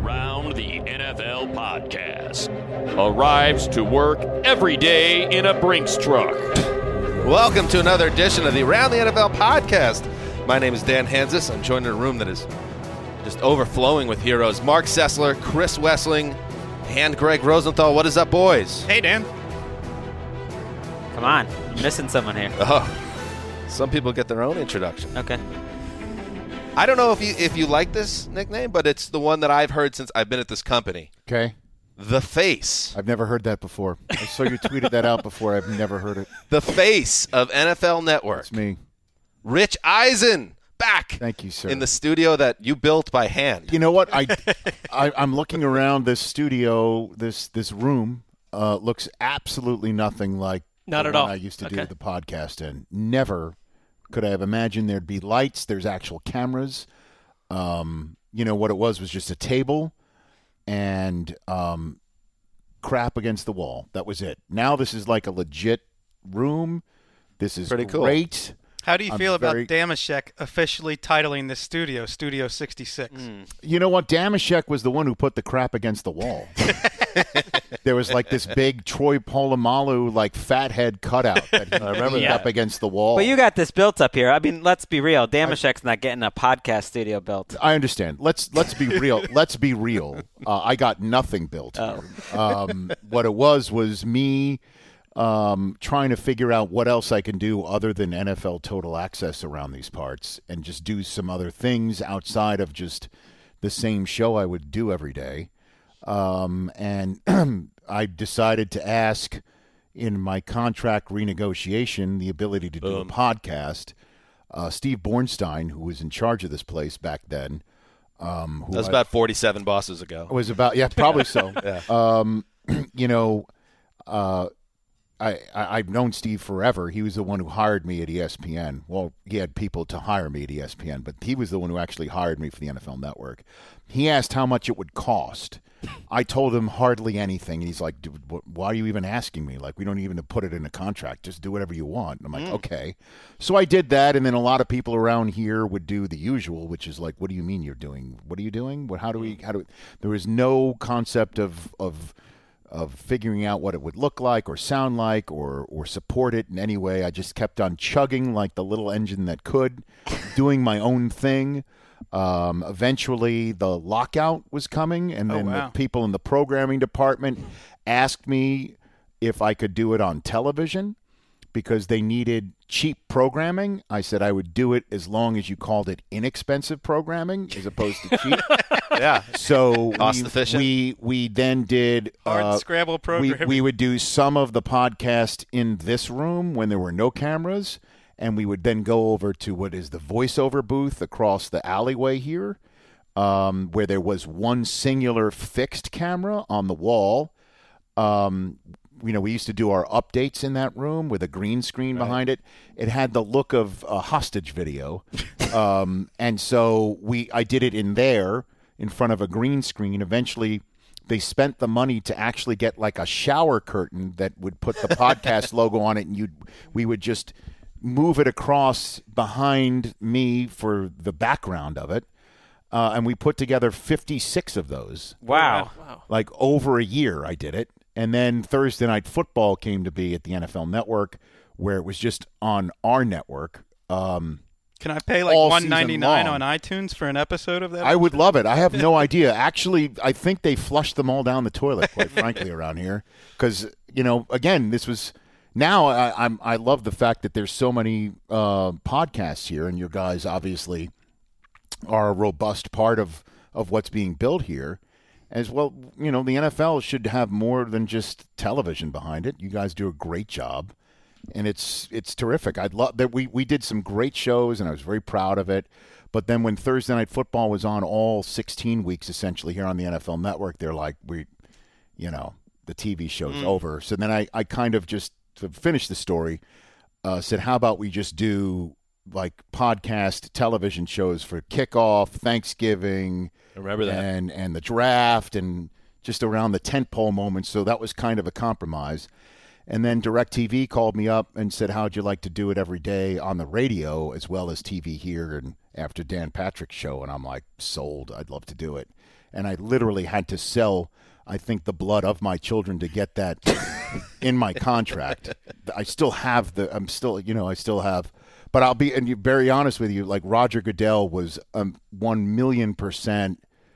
Around the NFL podcast arrives to work every day in a Brinks truck. Welcome to another edition of the Around the NFL podcast. My name is Dan Hansis. I'm joined in a room that is just overflowing with heroes. Mark Sessler, Chris Wessling, and Greg Rosenthal. What is up, boys? Hey, Dan. Come on. You're missing someone here. Oh, some people get their own introduction. Okay. I don't know if you like this nickname, but it's the one that I've heard since I've been at this company. Okay. The Face. I've never heard that before. I saw you tweeted that out before. I've never heard it. The Face of NFL Network. It's me. Rich Eisen, back. Thank you, sir. In the studio that you built by hand. You know what? I'm looking around this studio. This room looks absolutely nothing like Not the at one all. I used to do the podcast in. Never could I have imagined there'd be lights. There's actual cameras. You know what it was just a table and crap against the wall. That was it. Now this is like a legit room. This is pretty cool. Great. How do you I'm feel about very- Damashek officially titling this studio Studio 66? You know what? Damashek was the one who put the crap against the wall. There was like this big Troy Polamalu like fathead cutout that he put up against the wall. But you got this built up here. I mean, let's be real. Damashek's not getting a podcast studio built. I understand. Let's be real. Let's be real. I got nothing built. What it was me trying to figure out what else I can do other than NFL Total Access around these parts and just do some other things outside of just the same show I would do every day. And I decided to ask in my contract renegotiation the ability to do a podcast. Steve Bornstein, who was in charge of this place back then, That was about 47 bosses ago. was about probably so. You know, I've known Steve forever. He was the one who hired me at ESPN. Well, he had people to hire me at ESPN, but he was the one who actually hired me for the NFL Network. He asked how much it would cost. I told him hardly anything. He's like, "Dude, why are you even asking me? Like, we don't even put it in a contract. Just do whatever you want." And I'm like, okay. So I did that, and then a lot of people around here would do the usual, which is like, what do you mean you're doing? What are you doing? How do we? There was no concept of figuring out what it would look like or sound like or support it in any way. I just kept on chugging like the little engine that could, doing my own thing. Eventually, the lockout was coming, and then the people in the programming department asked me if I could do it on television because they needed cheap programming. I said I would do it as long as you called it inexpensive programming as opposed to cheap. Yeah. So cost efficient. We then did Hard scramble programming. We would do some of the podcast in this room when there were no cameras, and we would then go over to what is the voiceover booth across the alleyway here, where there was one singular fixed camera on the wall. You know, we used to do our updates in that room with a green screen behind it. It had the look of a hostage video. And so I did it in there in front of a green screen. Eventually, they spent the money to actually get like a shower curtain that would put the podcast logo on it, and we would just move it across behind me for the background of it. And we put together 56 of those. Wow. Like over a year I did it. And then Thursday Night Football came to be at the NFL Network, where it was just on our network. Can I pay like all season $1.99 long. on iTunes for an episode of that? I would love it. I have no idea. Actually, I think they flushed them all down the toilet, quite frankly, around here. Because, you know, again, this was – now I love the fact that there's so many podcasts here, and your guys obviously are a robust part of what's being built here. As well, you know, the NFL should have more than just television behind it. You guys do a great job, and it's terrific. I'd love that we did some great shows, and I was very proud of it. But then when Thursday Night Football was on all 16 weeks essentially here on the NFL Network, they're like, the TV show's over. So then I kind of just, to finish the story, said, how about we just do like podcast television shows for kickoff, Thanksgiving, I remember that, and the draft, and just around the tentpole moments. So that was kind of a compromise. And then DirecTV called me up and said, how'd you like to do it every day on the radio as well as TV here and after Dan Patrick's show? And I'm like, sold. I'd love to do it. And I literally had to sell, I think, the blood of my children to get that in my contract. I still have I still have, but I'll be very honest with you, like Roger Goodell was 1,000,000%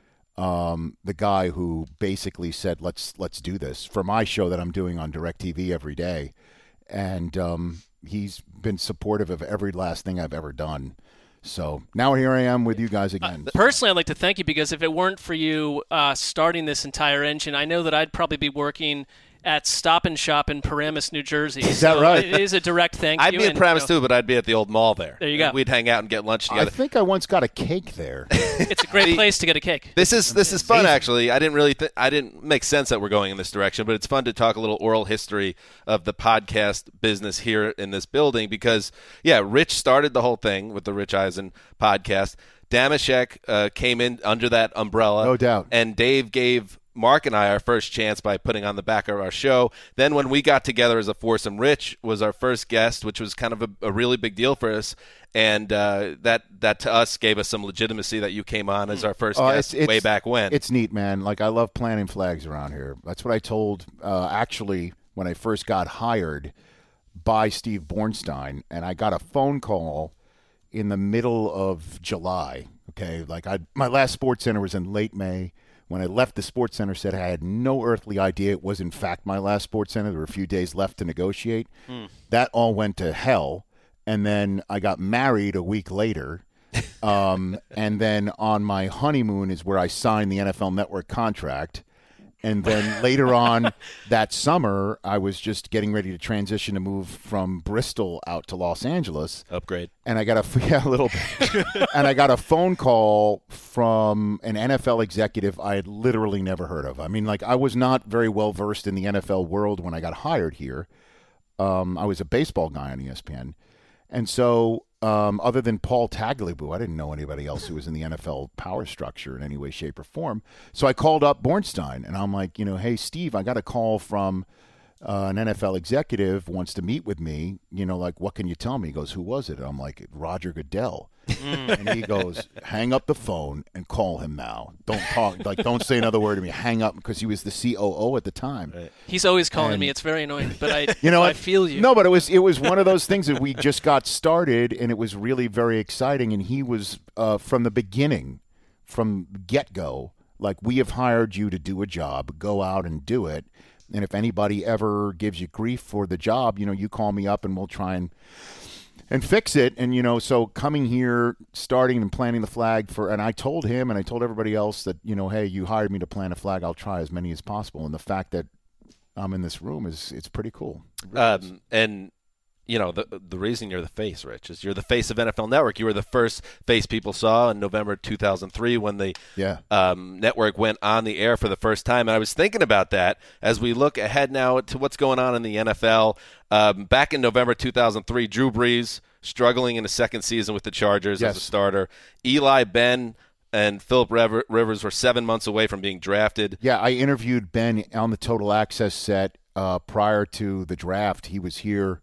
the guy who basically said, let's do this for my show that I'm doing on DirecTV every day. And he's been supportive of every last thing I've ever done. So now here I am with you guys again. Personally, I'd like to thank you because if it weren't for you starting this entire engine, I know that I'd probably be working at Stop and Shop in Paramus, New Jersey. Is that right? It is a direct thank you. I'd be at Paramus too, but I'd be at the old mall there. There you go. We'd hang out and get lunch together. I think I once got a cake there. It's a great place to get a cake. This is fun, actually. I didn't make sense that we're going in this direction, but it's fun to talk a little oral history of the podcast business here in this building because, yeah, Rich started the whole thing with the Rich Eisen podcast. Damashek came in under that umbrella. No doubt. And Dave gave Mark and I our first chance by putting on the back of our show. Then when we got together as a foursome, Rich was our first guest, which was kind of a really big deal for us. And that to us gave us some legitimacy that you came on as our first guest way back when. It's neat, man. Like, I love planting flags around here. That's what I told, actually, when I first got hired by Steve Bornstein. And I got a phone call in the middle of July. Okay, like my last Sports Center was in late May. When I left the Sports Center, said I had no earthly idea it was in fact my last Sports Center. There were a few days left to negotiate. That all went to hell. And then I got married a week later. And then on my honeymoon is where I signed the NFL Network contract. And then later on that summer, I was just getting ready to transition to move from Bristol out to Los Angeles. Upgrade. And I got a little bit. And I got a phone call from an NFL executive I had literally never heard of. I mean, like, I was not very well versed in the NFL world when I got hired here. I was a baseball guy on ESPN. And so other than Paul Tagliabue, I didn't know anybody else who was in the NFL power structure in any way, shape, or form. So I called up Bornstein, and I'm like, hey, Steve, I got a call from an NFL executive wants to meet with me. Like, what can you tell me? He goes, who was it? And I'm like, Roger Goodell. And he goes, hang up the phone and call him now. Don't talk. Like, don't say another word to me. Hang up, because he was the COO at the time. Right. He's always calling me. It's very annoying, but I feel you. No, but it was one of those things that we just got started, and it was really very exciting. And he was from the beginning, from get-go, like, we have hired you to do a job. Go out and do it. And if anybody ever gives you grief for the job, you call me up and we'll try and fix it. And, so coming here, starting and planting the flag and I told him and I told everybody else that, hey, you hired me to plant a flag. I'll try as many as possible. And the fact that I'm in this room it's pretty cool. Really and, the reason you're the face, Rich, is you're the face of NFL Network. You were the first face people saw in November 2003 when the network went on the air for the first time. And I was thinking about that as we look ahead now to what's going on in the NFL. Back in November 2003, Drew Brees struggling in his second season with the Chargers as a starter. Eli, Ben, and Philip Rivers were 7 months away from being drafted. Yeah, I interviewed Ben on the Total Access set prior to the draft. He was here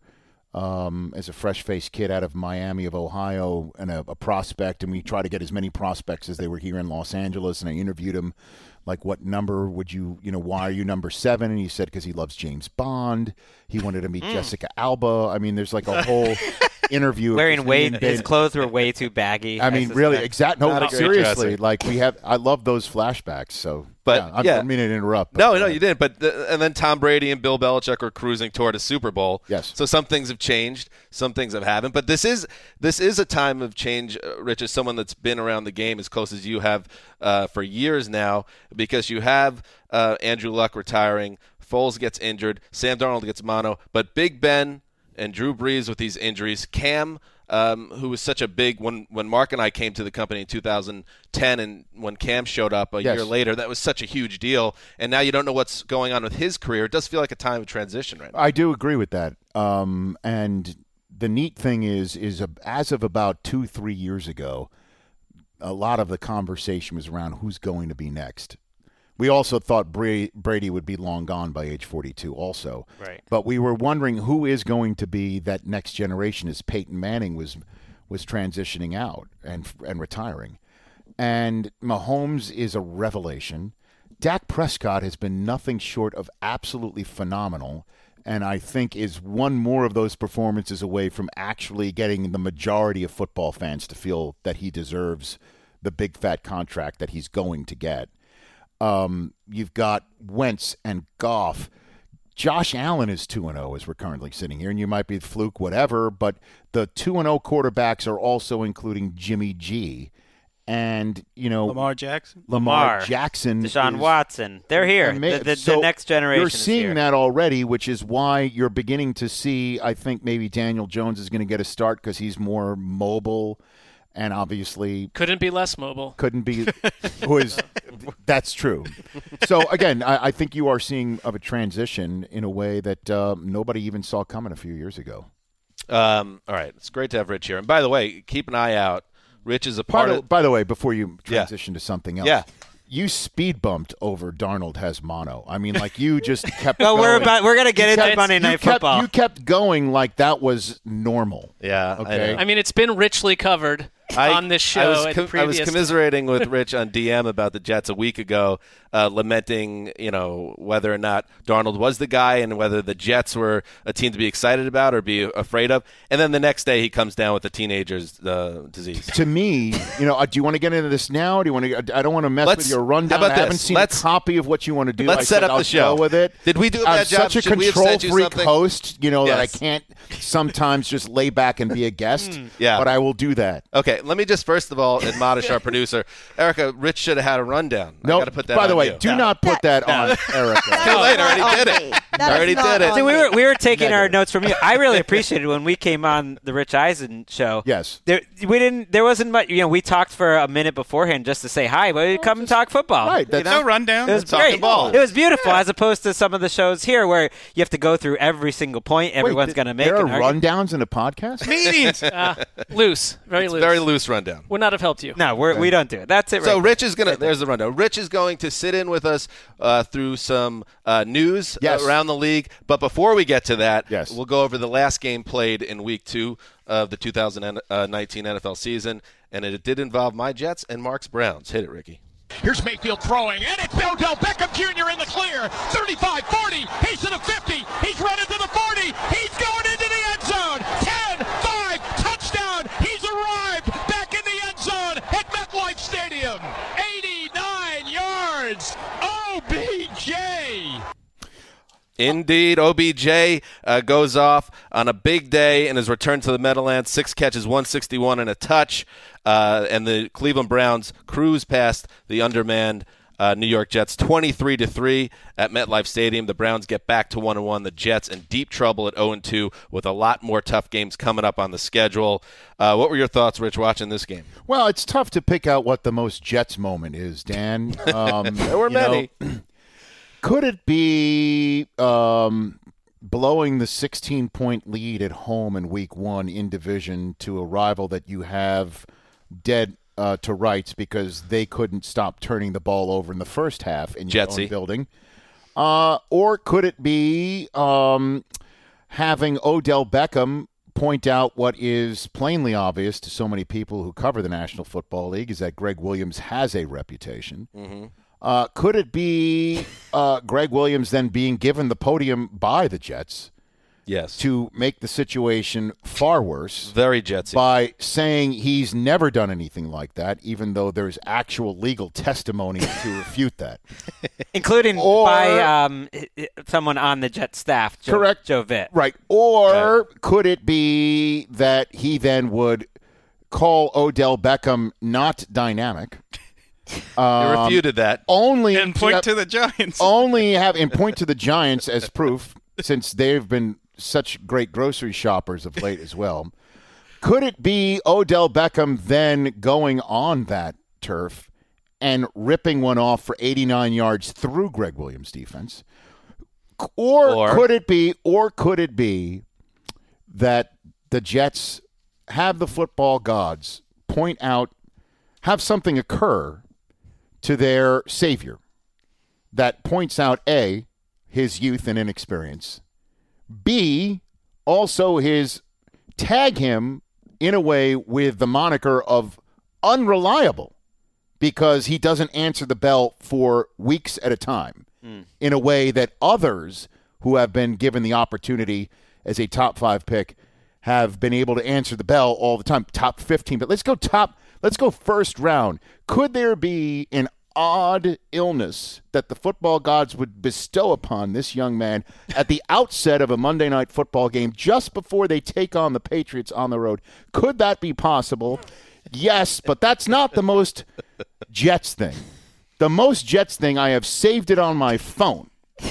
as a fresh-faced kid out of Miami of Ohio and a prospect, and we tried to get as many prospects as they were here in Los Angeles, and I interviewed him, like, what number would you, why are you number 7? And he said because he loves James Bond. He wanted to meet Jessica Alba. I mean, there's like a whole interview. His clothes were way too baggy. I mean, really, exactly. No, seriously, like, I love those flashbacks, so. But I didn't mean to interrupt. No, you didn't. But and then Tom Brady and Bill Belichick were cruising toward a Super Bowl. Yes. So some things have changed, some things haven't. But this is a time of change, Rich, as someone that's been around the game as close as you have for years now, because you have Andrew Luck retiring, Foles gets injured, Sam Darnold gets mono, but Big Ben and Drew Brees with these injuries, Cam, who was such a big when Mark and I came to the company in 2010, and when Cam showed up a year later, that was such a huge deal. And now you don't know what's going on with his career. It does feel like a time of transition right now. I do agree with that. And the neat thing is as of about 2-3 years ago, a lot of the conversation was around who's going to be next. We also thought Brady would be long gone by age 42 also. Right. But we were wondering who is going to be that next generation as Peyton Manning was transitioning out and retiring. And Mahomes is a revelation. Dak Prescott has been nothing short of absolutely phenomenal, and I think is one more of those performances away from actually getting the majority of football fans to feel that he deserves the big fat contract that he's going to get. You've got Wentz and Goff. Josh Allen is 2-0 as we're currently sitting here, and you might be fluke, whatever, but the 2-0 quarterbacks are also including Jimmy G. And, Lamar Jackson. Lamar Jackson. Deshaun Watson. They're here. The next generation You're is seeing here. that already, which is why you're beginning to see, I think maybe Daniel Jones is going to get a start because he's more mobile and obviously Couldn't be less mobile. That's true. So, again, I think you are seeing of a transition in a way that nobody even saw coming a few years ago. All right. It's great to have Rich here. And by the way, keep an eye out. Rich is a part of... By the way, before you transition to something else, Yeah. you speed bumped over Darnold has mono. I mean, like you just kept Well, going. we're going to get into Monday Night Football. You kept going like that was normal. Yeah. Okay. I mean, it's been richly covered on this show. I was commiserating with Rich on DM about the Jets a week ago, lamenting, whether or not Darnold was the guy and whether the Jets were a team to be excited about or be afraid of. And then the next day he comes down with the teenager's disease. To me, do you want to get into this now? Do you want to? I don't want to mess with your rundown. How about I haven't this? seen a copy of what you want to do. Let's set up the show with it. Did we do a I'm bad job? such a Should we have control sent you freak something? host, that I Yes. can't sometimes just lay back and be a guest. Yeah. But I will do that. Okay, let me just first of all admonish our producer, Erica. Rich should have had a rundown. No, I got to put that. by the on way, you. do not put that on Erica. Too late. Already did it. Already did it. See, we were taking our notes from you. I really appreciated when we came on the Rich Eisen show. Yes. There wasn't much. We talked for a minute beforehand just to say hi, but come and talk football. Right. That's No rundown. It was Talking great. ball. It was beautiful, as opposed to some of the shows here where you have to go through every single point everyone's going to make. There are an argument. rundowns in a podcast? Meetings. Loose. Very loose. Very loose rundown. Would not have helped you. No, we don't do it. That's it. So right Rich is going to – there's the rundown. Rich is going to sit in with us through some news Yes. around the league. But before we get to that, Yes. we'll go over the last game played in Week 2 of the 2019 NFL season. And it did involve my Jets and Mark's Browns. Hit it, Ricky. Here's Mayfield throwing, and it's Odell Beckham Jr. in the clear. 35, 40, he's to the 50, he's running to the 40, he's going into the end zone. 10, 5, touchdown, he's arrived back in the end zone at MetLife Stadium. 89 yards, OBJ. Indeed, OBJ goes off on a big day in his return to the Meadowlands. 6 catches, 161 and a touch. And the Cleveland Browns cruise past the undermanned New York Jets 23-3 at MetLife Stadium. The Browns get back to 1-1. The Jets in deep trouble at 0-2 with a lot more tough games coming up on the schedule. What were your thoughts, Rich, watching this game? Well, it's tough to pick out what the most Jets moment is, Dan. There were many. Could it be blowing the 16-point lead at home in Week 1 in division to a rival that you have dead to rights because they couldn't stop turning the ball over in the first half in your own building? Or could it be having Odell Beckham point out what is plainly obvious to so many people who cover the National Football League is that Greg Williams has a reputation? Mm-hmm. Could it be Greg Williams then being given the podium by the Jets? Yes. To make the situation far worse. Very Jetsy. By saying he's never done anything like that, even though there's actual legal testimony to refute that. Including by someone on the Jets staff, correct. Joe Vitt. Right. Or could it be that he then would call Odell Beckham not dynamic? He refuted that. And point to the Giants. And point to the Giants as proof, since they've been such great grocery shoppers of late as well. Could it be Odell Beckham then going on that turf and ripping one off for 89 yards through Greg Williams' defense? Or could it be that the Jets have the football gods point out, have something occur to their savior, that points out, A, his youth and inexperience, B, also tag him in a way with the moniker of unreliable because he doesn't answer the bell for weeks at a time in a way that others who have been given the opportunity as a top 5 pick have been able to answer the bell all the time. Top 15, but let's go first round. Could there be an odd illness that the football gods would bestow upon this young man at the outset of a Monday Night Football game just before they take on the Patriots on the road? Could that be possible? Yes, but that's not the most Jets thing. The most Jets thing, I have saved it on my phone.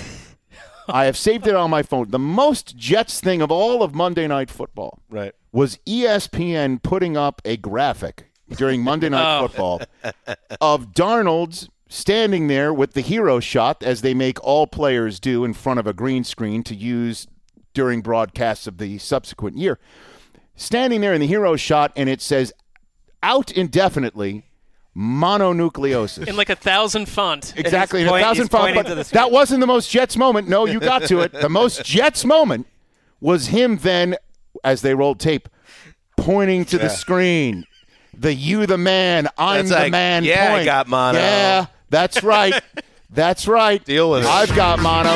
The most Jets thing of all of Monday Night Football was ESPN putting up a graphic during Monday Night Football of Darnold's standing there with the hero shot, as they make all players do in front of a green screen to use during broadcasts of the subsequent year. Standing there in the hero shot, and it says, out indefinitely, mononucleosis. In like 1,000 font. Exactly, in 1,000 font. But that wasn't the most Jets moment. No, you got to it. The most Jets moment was him then, as they rolled tape, pointing to the screen. The man, I'm the man. Yeah, point. I got mono. Yeah, that's right. That's right. Deal with it. I've got mono.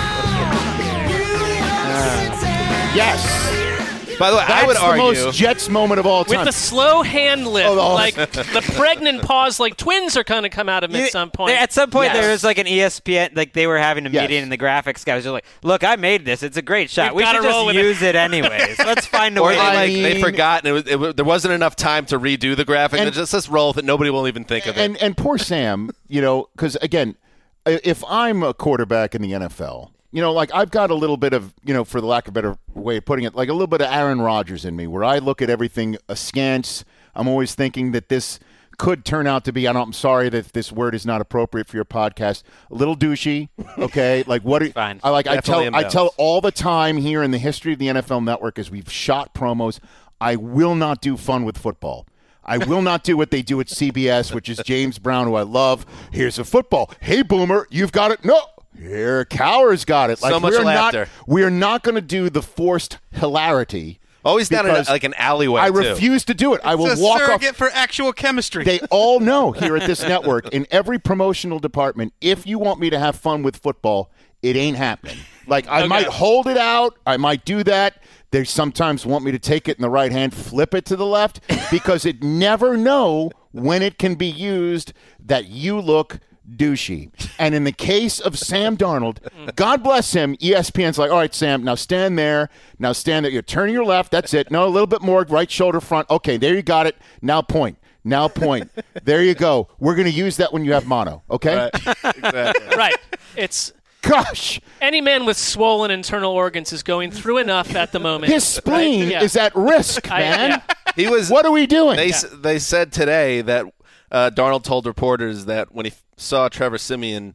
Yes. By the way, I would That's argue the most Jets moment of all time. With the slow hand lift, Oh. like the pregnant pause, like twins are going to come out of him at some point. At some point, Yes. there was like an ESPN, like they were having a Yes. meeting, and the graphics guys were like, "Look, I made this. It's a great shot. We've We should gotta roll just with it." use it anyways. Let's find a or way." they forgot, and there wasn't enough time to redo the graphic. And just let's roll with it. Nobody will even think of it. And poor Sam, because again, if I'm a quarterback in the NFL, like I've got a little bit of, for the lack of a better way of putting it, like a little bit of Aaron Rodgers in me, where I look at everything askance. I'm always thinking that this could turn out to be, I'm sorry that this word is not appropriate for your podcast, a little douchey, okay? Like what? Fine. I tell all the time here in the history of the NFL Network as we've shot promos, I will not do fun with football. I will not do what they do at CBS, which is James Brown, who I love. Here's a football. Hey, Boomer, you've got it. No. Here, Cowher's got it. So much laughter. We're not going to do the forced hilarity. Always down in like an alleyway, I too. refuse to do it. I will It's a walk off. surrogate for actual chemistry. They all know here at this network, in every promotional department, if you want me to have fun with football, it ain't happening. Like, I might hold it out. I might do that. They sometimes want me to take it in the right hand, flip it to the left, because it never know when it can be used that you look douchey. And in the case of Sam Darnold, God bless him, ESPN's like, all right, Sam, now stand there. Now stand there. You turn your left. That's it. No, a little bit more. Right shoulder front. Okay, there you got it. Now point. Now point. There you go. We're going to use that when you have mono. Okay? Right. Exactly. Right. It's Gosh. any man with swollen internal organs is going through enough at the moment. His spleen right? Yeah. is at risk, man. He was. What are we doing? They said today that Darnold told reporters that when he saw Trevor Siemian,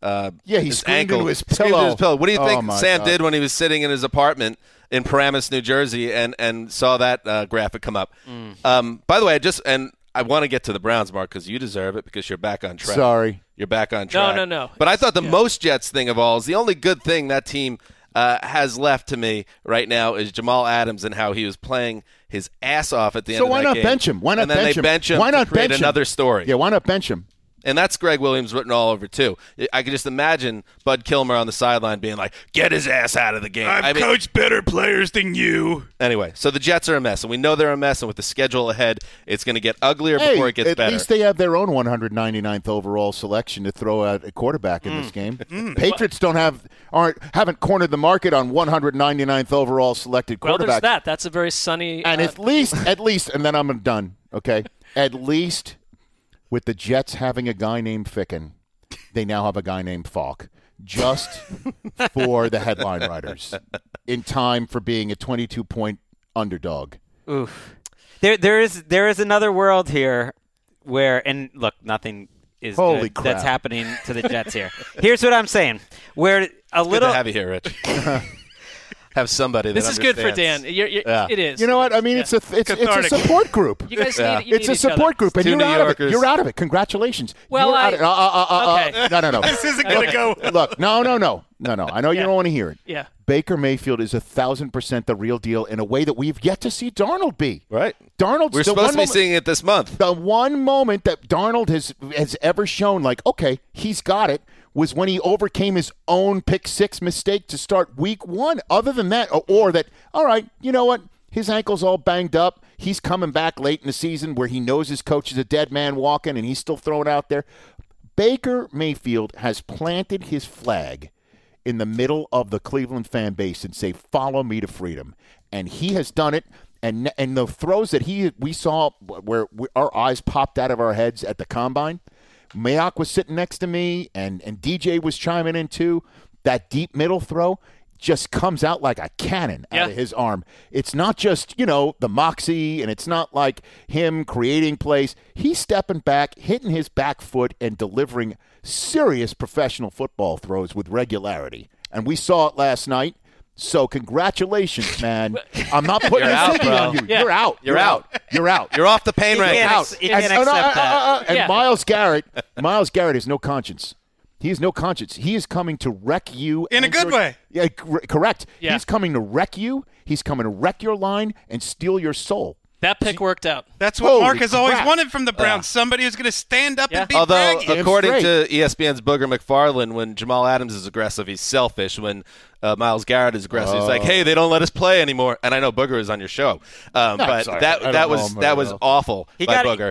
he his screamed ankle, into his screamed into pillow. What do you Oh, think my Sam God. did when he was sitting in his apartment in Paramus, New Jersey, and saw that graphic come up? By the way, I want to get to the Browns, Mark, because you deserve it, because you're back on track. Sorry. You're back on track. No. But I thought the most Jets thing of all is the only good thing that team has left to me right now is Jamal Adams and how he was playing his ass off at the end of that game. So why not bench him? Why not and then bench they him? bench him Why not to create bench him? another story. Yeah, why not bench him? And that's Greg Williams written all over, too. I could just imagine Bud Kilmer on the sideline being like, get his ass out of the game. I've coached better players than you. Anyway, so the Jets are a mess, and we know they're a mess, and with the schedule ahaven't it's going to get uglier before it gets at better. least they have their own 199th overall selection to throw at a quarterback in this game. Patriots haven't cornered the market on 199th overall selected Well, quarterbacks. there's that. That's a very sunny. And at least, and then I'm done, okay? At least with the Jets having a guy named Ficken, they now have a guy named Falk, just for the headline writers, in time for being a 22-point underdog. Oof. There is another world here where, and look, nothing is Holy good crap. that's happening to the Jets here. Here's what I'm saying: where a Good little to have you here, Rich. have somebody that This is good for understands. Dan. Yeah. It is. You know what? I mean, it's a support group. You guys Yeah. need, you It's need a each support other. group, and Two you're New out of it. Yorkers. You're out of it. Congratulations. Well, You're out of it. okay. No. This isn't going to go. Look, no. I know you don't want to hear it. Yeah. Baker Mayfield is 1,000% the real deal in a way that we've yet to see Darnold be. Right. Darnold's We're the supposed one to be moment- seeing it this month. The one moment that Darnold has ever shown, like, okay, he's got it, was when he overcame his own pick six mistake to start week one. Other than that, or that, all right, you know what? His ankle's all banged up. He's coming back late in the season where he knows his coach is a dead man walking and he's still throwing out there. Baker Mayfield has planted his flag in the middle of the Cleveland fan base and say, follow me to freedom. And he has done it. And the throws that we saw where our eyes popped out of our heads at the Combine, Mayock was sitting next to me and DJ was chiming in too. That deep middle throw just comes out like a cannon out of his arm. It's not just, the moxie, and it's not like him creating plays. He's stepping back, hitting his back foot, and delivering serious professional football throws with regularity. And we saw it last night. So congratulations, man. I'm not putting You're a out, ziggy bro. on you. Yeah. You're out. You're out. You're out. You're off the pain You rank. can't Out. You can't accept that. And Yeah. Myles Garrett has no conscience. He has no conscience. He is coming to wreck you. In a good way. Yeah, correct. Yeah. He's coming to wreck you. He's coming to wreck your line and steal your soul. That pick worked out. That's what Holy Mark has always crap. wanted from the Browns. Somebody who's going to stand up and be Although, braggy. according straight. to ESPN's Booger McFarland, when Jamal Adams is aggressive, he's selfish. When Myles Garrett is aggressive, he's like, "Hey, they don't let us play anymore." And I know Booger is on your show, but sorry. I that don't was know him that very was well. awful He by got- Booger.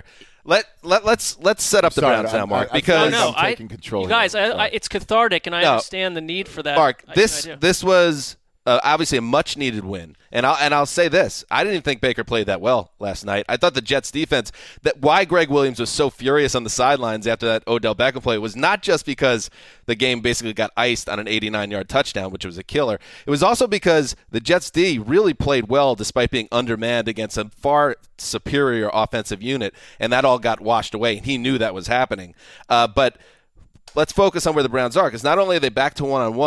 Let's set up the Sorry, Browns now, Mark, I because feel like I'm I- taking control you here. guys, Sorry. it's cathartic, and I No. understand the need for that. Mark, I this do. was obviously a much needed win, and I'll say this: I didn't even think Baker played that well last night. I thought the Jets defense, that why Greg Williams was so furious on the sidelines after that Odell Beckham play was not just because the game basically got iced on an 89-yard touchdown, which was a killer. It was also because the Jets D really played well despite being undermanned against a far superior offensive unit, and that all got washed away. And he knew that was happening, but. Let's focus on where the Browns are, because not only are they back to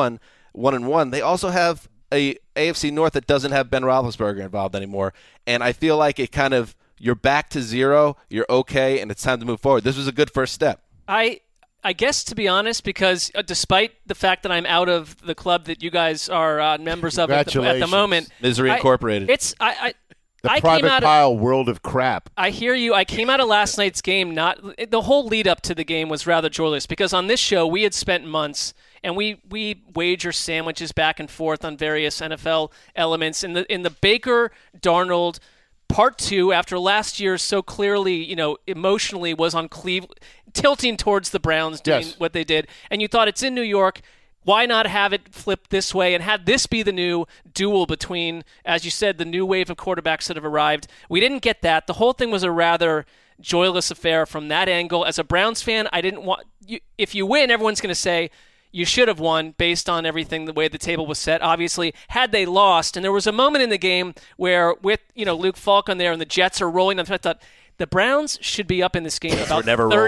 1-1, they also have a AFC North that doesn't have Ben Roethlisberger involved anymore. And I feel like it kind of, you're back to zero, you're okay, and it's time to move forward. This was a good first step. I guess, to be honest, because despite the fact that I'm out of the club that you guys are members of at the Congratulations. moment, Misery Incorporated. The I private came out pile world of crap. I hear you. I came out of last night's game. The whole lead up to the game was rather joyless because on this show we had spent months and we wager sandwiches back and forth on various NFL elements. In the Baker Darnold part 2, after last year so clearly, emotionally was on Cleveland, tilting towards the Browns doing what they did, and you thought it's in New York. Why not have it flip this way and have this be the new duel between, as you said, the new wave of quarterbacks that have arrived? We didn't get that. The whole thing was a rather joyless affair from that angle. As a Browns fan, I didn't want you, if you win, everyone's going to say you should have won based on everything, the way the table was set. Obviously, had they lost, and there was a moment in the game where with Luke Falk on there and the Jets are rolling, I thought the Browns should be up in this game about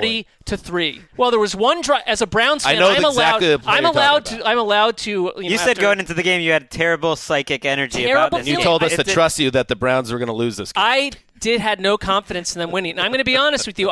30-3. Well, there was one drive. As a Browns fan, I'm allowed to. You said going into the game you had terrible psychic energy about this. And you told us to trust you that the Browns were going to lose this game. I had no confidence in them winning. And I'm going to be honest with you.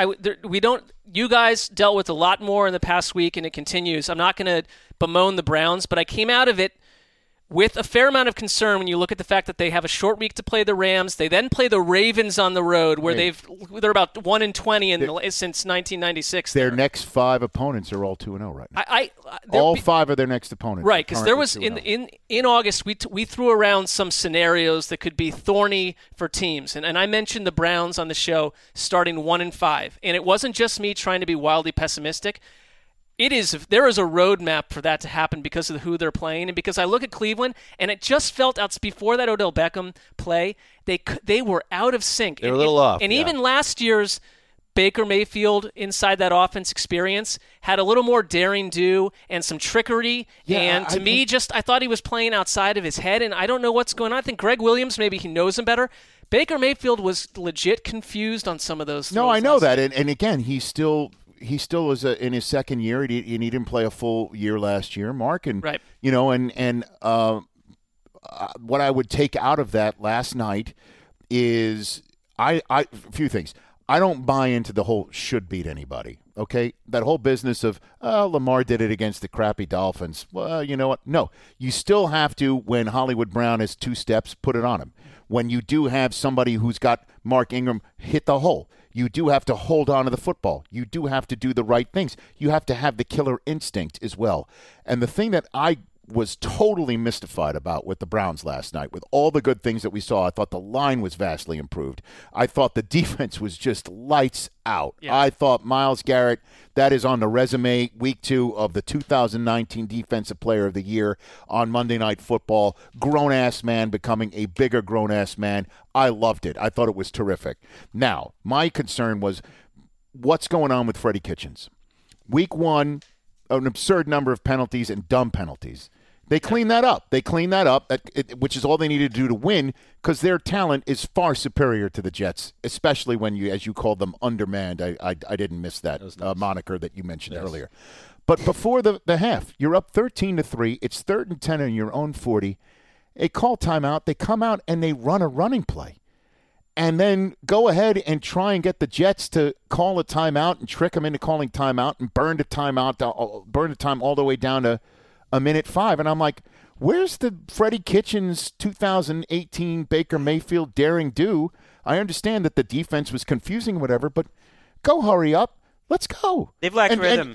You guys dealt with a lot more in the past week, and it continues. I'm not going to bemoan the Browns, but I came out of it with a fair amount of concern when you look at the fact that they have a short week to play the Rams. They then play the Ravens on the road, where they're about 1-20 since 1996. Their next 5 opponents are all 2-0 right now. All 5 of their next opponents. Right, because there was 2-0. in August we threw around some scenarios that could be thorny for teams, and I mentioned the Browns on the show starting 1-5, and it wasn't just me trying to be wildly pessimistic. There is a roadmap for that to happen because of who they're playing, and because I look at Cleveland, and it just felt out before that Odell Beckham play, they were out of sync. They were a little off. And even last year's Baker Mayfield inside that offense experience had a little more daring do and some trickery. Yeah, and I thought he was playing outside of his head, and I don't know what's going on. I think Greg Williams, maybe he knows him better. Baker Mayfield was legit confused on some of those throws. No, I know that, and again, he still was in his second year. He didn't play a full year last year, Mark, and right. what I would take out of that last night is a few things. I don't buy into the whole should beat anybody, okay? That whole business of, Lamar did it against the crappy Dolphins. Well, you know what? No, you still have to, when Hollywood Brown has 2 steps, put it on him. When you do have somebody who's got Mark Ingram hit the hole, you do have to hold on to the football. You do have to do the right things. You have to have the killer instinct as well. And the thing that I was totally mystified about with the Browns last night, with all the good things that we saw. I thought the line was vastly improved. I thought the defense was just lights out. Yeah. I thought Myles Garrett, that is on the resume, week 2 of the 2019 Defensive Player of the Year on Monday Night Football. Grown-ass man becoming a bigger grown-ass man. I loved it. I thought it was terrific. Now, my concern was what's going on with Freddie Kitchens. Week 1, an absurd number of penalties and dumb penalties. They cleaned that up. Which is all they needed to do to win, because their talent is far superior to the Jets, especially when you, as you called them, undermanned. I didn't miss that moniker that you mentioned earlier. But before the half, you're up 13-3. It's 3rd and 10 on your own 40. They call timeout. They come out and they run a running play. And then go ahead and try and get the Jets to call a timeout and trick them into calling timeout and burn the time all the way down to a minute 5. And I'm like, where's the Freddie Kitchens 2018 Baker Mayfield daring do? I understand that the defense was confusing or whatever, but go hurry up. Let's go. They've lacked rhythm.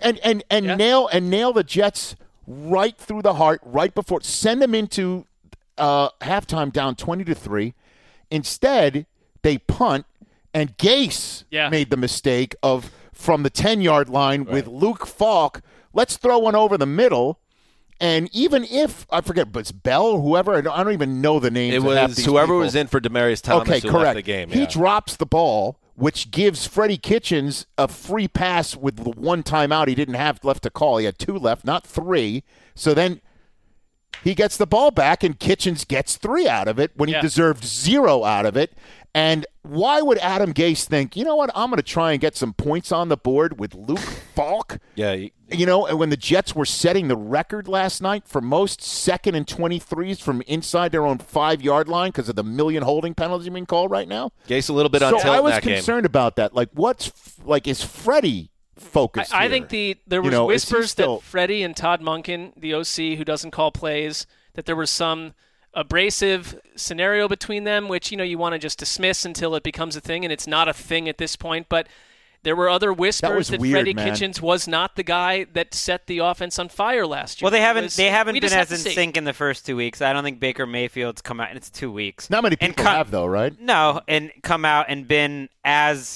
Nail the Jets right through the heart, right before. Send them into halftime down 20-3. Instead, they punt, and Gase made the mistake of, from the 10-yard line with Luke Falk, let's throw one over the middle. And even if, I forget, but it's Bell or whoever, I don't even know the names. It was whoever was in for Demaryius Thomas who left the game. He drops the ball, which gives Freddie Kitchens a free pass with the 1 timeout he didn't have left to call. He had 2 left, not 3. So then he gets the ball back, and Kitchens gets 3 out of it when he deserved 0 out of it. And why would Adam Gase think, you know what, I'm going to try and get some points on the board with Luke Falk? Yeah. And when the Jets were setting the record last night for most 2nd and 23s from inside their own 5-yard line because of the million holding penalties being called right now. Gase a little bit on tilt in that game. So I was concerned about that. Is Freddie focused I think there was whispers that Freddie and Todd Monken, the OC who doesn't call plays, that there was some abrasive scenario between them, which you want to just dismiss until it becomes a thing, and it's not a thing at this point. But there were other whispers that Freddie Kitchens was not the guy that set the offense on fire last year. Well, they haven't been as in sync in the first 2 weeks. I don't think Baker Mayfield's come out, and it's 2 weeks. Not many people have, though, right? No, and come out and been as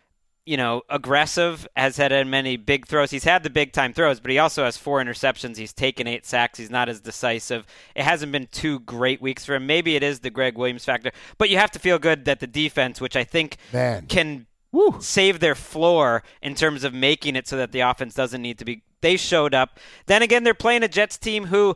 aggressive, has had many big throws. He's had the big-time throws, but he also has 4 interceptions. He's taken 8 sacks. He's not as decisive. It hasn't been 2 great weeks for him. Maybe it is the Greg Williams factor, but you have to feel good that the defense, which I think can save their floor in terms of making it so that the offense doesn't need to be. They showed up. Then again, they're playing a Jets team who,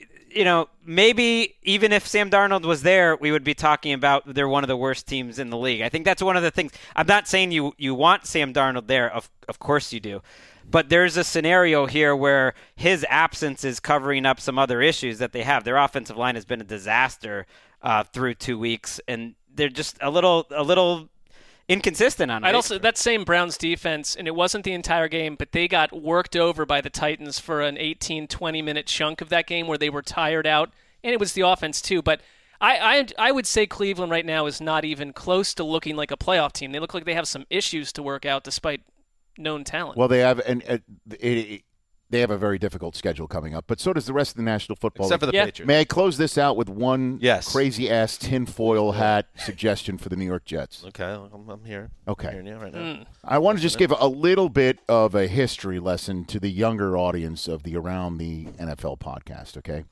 maybe even if Sam Darnold was there, we would be talking about they're one of the worst teams in the league. I think that's one of the things. I'm not saying you want Sam Darnold there. Of course you do. But there's a scenario here where his absence is covering up some other issues that they have. Their offensive line has been a disaster through 2 weeks, and they're just a little inconsistent on it. Also, that same Browns defense, and it wasn't the entire game, but they got worked over by the Titans for an 18, 20-minute chunk of that game where they were tired out, and it was the offense too. But I would say Cleveland right now is not even close to looking like a playoff team. They look like they have some issues to work out despite known talent. Well, they have, they have a very difficult schedule coming up, but so does the rest of the National Football League. Except for the Patriots. May I close this out with one crazy-ass tinfoil hat suggestion for the New York Jets? Okay, I'm here. Okay. I'm hearing you right now. I want to just give a little bit of a history lesson to the younger audience of the Around the NFL podcast, okay?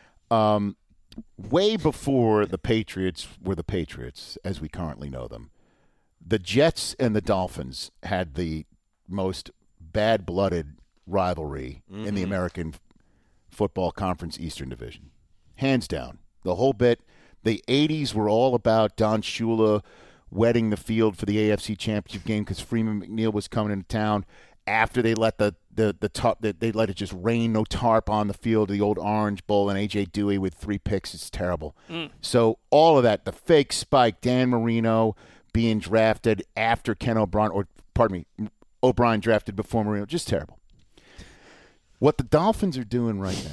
Way before the Patriots were the Patriots, as we currently know them, the Jets and the Dolphins had the most bad-blooded rivalry in the American Football Conference Eastern Division. Hands down. The whole bit. The 80s were all about Don Shula wetting the field for the AFC Championship game because Freeman McNeil was coming into town. after they let the tarp, they let it just rain, no tarp on the field, the old Orange Bowl, and A.J. Dewey with 3 picks. It's terrible. So all of that, the fake spike, Dan Marino being drafted after Ken O'Brien, or pardon me, O'Brien drafted before Marino, just terrible. What the Dolphins are doing right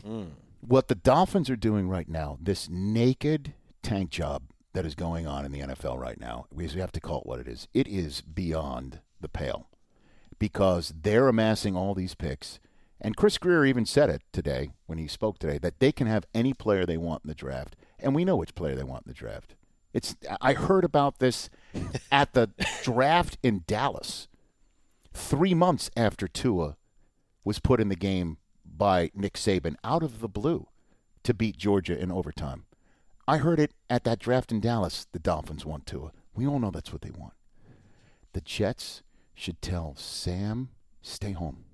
now, this naked tank job that is going on in the NFL right now, because we have to call it what it is. It is beyond the pale because they're amassing all these picks. And Chris Greer even said it today when he spoke today, that they can have any player they want in the draft. And we know which player they want in the draft. I heard about this at the draft in Dallas 3 months after Tua was put in the game by Nick Saban out of the blue to beat Georgia in overtime. I heard it at that draft in Dallas. The Dolphins want Tua. We all know that's what they want. The Jets should tell Sam, stay home.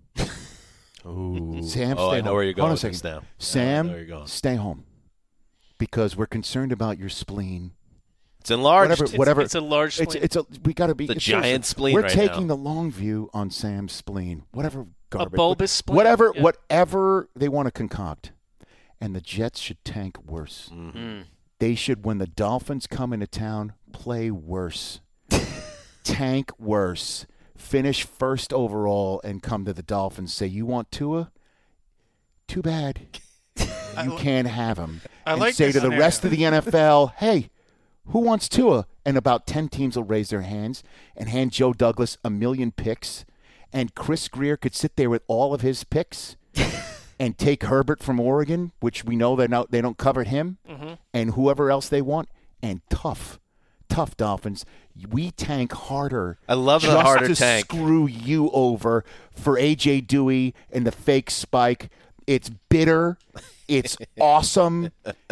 Ooh. Sam, stay I home. know where you're going Hold on with this now. Sam, stay home. Because we're concerned about your spleen. It's enlarged. Whatever. It's a large spleen. We got to be the giant spleen. We're right taking now. the long view on Sam's spleen. Whatever garbage. A bulbous spleen. Whatever they want to concoct. And the Jets should tank worse. Mm-hmm. They should, when the Dolphins come into town, play worse. Tank worse. Finish first overall and come to the Dolphins. Say, you want Tua? Too bad. You can't have him. And like say this to the scenario. rest of the NFL, hey, who wants Tua? And about 10 teams will raise their hands and hand Joe Douglas 1 million picks. And Chris Greer could sit there with all of his picks and take Herbert from Oregon, which we know they don't cover him, and whoever else they want. And tough Dolphins. We tank harder. I love the just harder to tank. Screw you over for A.J. Dewey and the fake spike. It's bitter. It's awesome.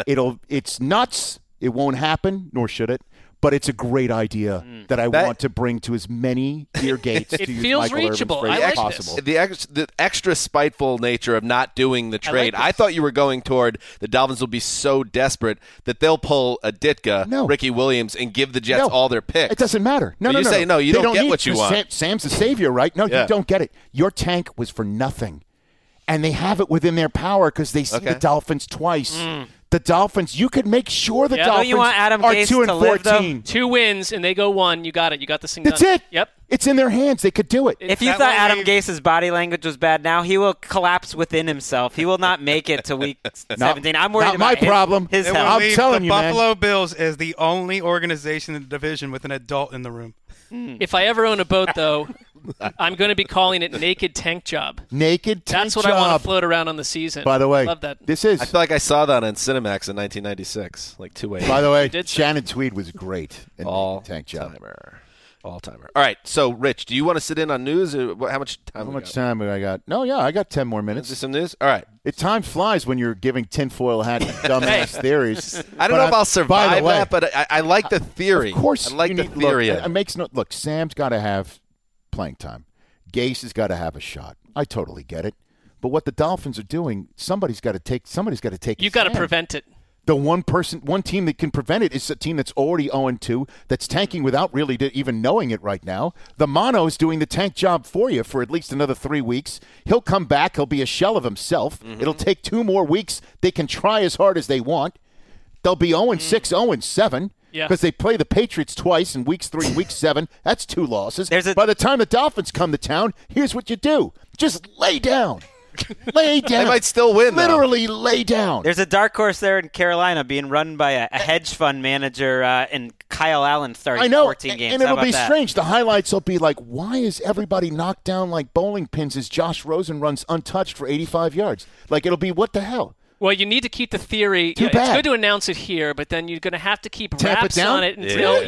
It's nuts. It won't happen, nor should it. But it's a great idea that I want to bring to as many ear gates It to use feels Michael Irvin's reachable. phrase I as like possible. The extra spiteful nature of not doing the trade. this. I thought you were going toward the Dolphins will be so desperate that they'll pull a Ditka, Ricky Williams, and give the Jets all their picks. It doesn't matter. No, But no, you no. say, no, you They don't get need- what you want. Sam's the savior, right? No, Yeah. you don't get it. Your tank was for nothing. And they have it within their power because they see the Dolphins twice. The Dolphins, you could make sure the Yeah. Dolphins Don't you want Adam are Gase 2 and to live, though? 14. 2 wins and they go 1. You got it. You got this thing That's done. it. Yep. It's in their hands. They could do it. If you That thought will Adam leave- Gase's body language was bad now, he will collapse within himself. He will not make it to week 17. I'm worried not about my problem. his It will health. I'm leave telling the you, man. Buffalo Bills as the only organization in the division with an adult in the room. If I ever own a boat, though, I'm going to be calling it Naked Tank Job. Naked tank That's what job. I want to float around on the season. By the way, love that. this is. I feel like I saw that on Cinemax in 1996, like 2 By the way, did say. Shannon Tweed was great in all Naked tank job. timer. All timer. All right, so Rich, do you want to sit in on news? Or how much time? How much time have I got? No, yeah, I got 10 more Is minutes. there some news? All right. Time flies when you're giving tinfoil hat dumbass theories. I don't know if I'll survive by the way, that, but I like the theory. Of course, I like you the need, theory. Look, of it it. makes no look. Sam's got to have playing time. Gase has got to have a shot. I totally get it. But what the Dolphins are doing, somebody's got to take. You got to stand. prevent it. The one team that can prevent it is a team that's already 0-2, that's tanking without really even knowing it right now. The Mono is doing the tank job for you for at least another 3 weeks. He'll come back. He'll be a shell of himself. It'll take 2 more weeks. They can try as hard as they want. They'll be 0-6, 0-7. Yeah. Because they play the Patriots twice in weeks 3 and week 7. That's 2 losses. By the time the Dolphins come to town, here's what you do. Just lay down. Lay down. They might still win, though. Literally lay down. There's a dark horse there in Carolina being run by a hedge fund manager, and Kyle Allen starting I know, 14 games. and How it'll be about that? strange. The highlights will be like, why is everybody knocked down like bowling pins as Josh Rosen runs untouched for 85 yards? Like, it'll be, what the hell? Well, you need to keep the theory. Too It's bad. good to announce it here, but then you're going to have to keep Tamp it wraps down? on it until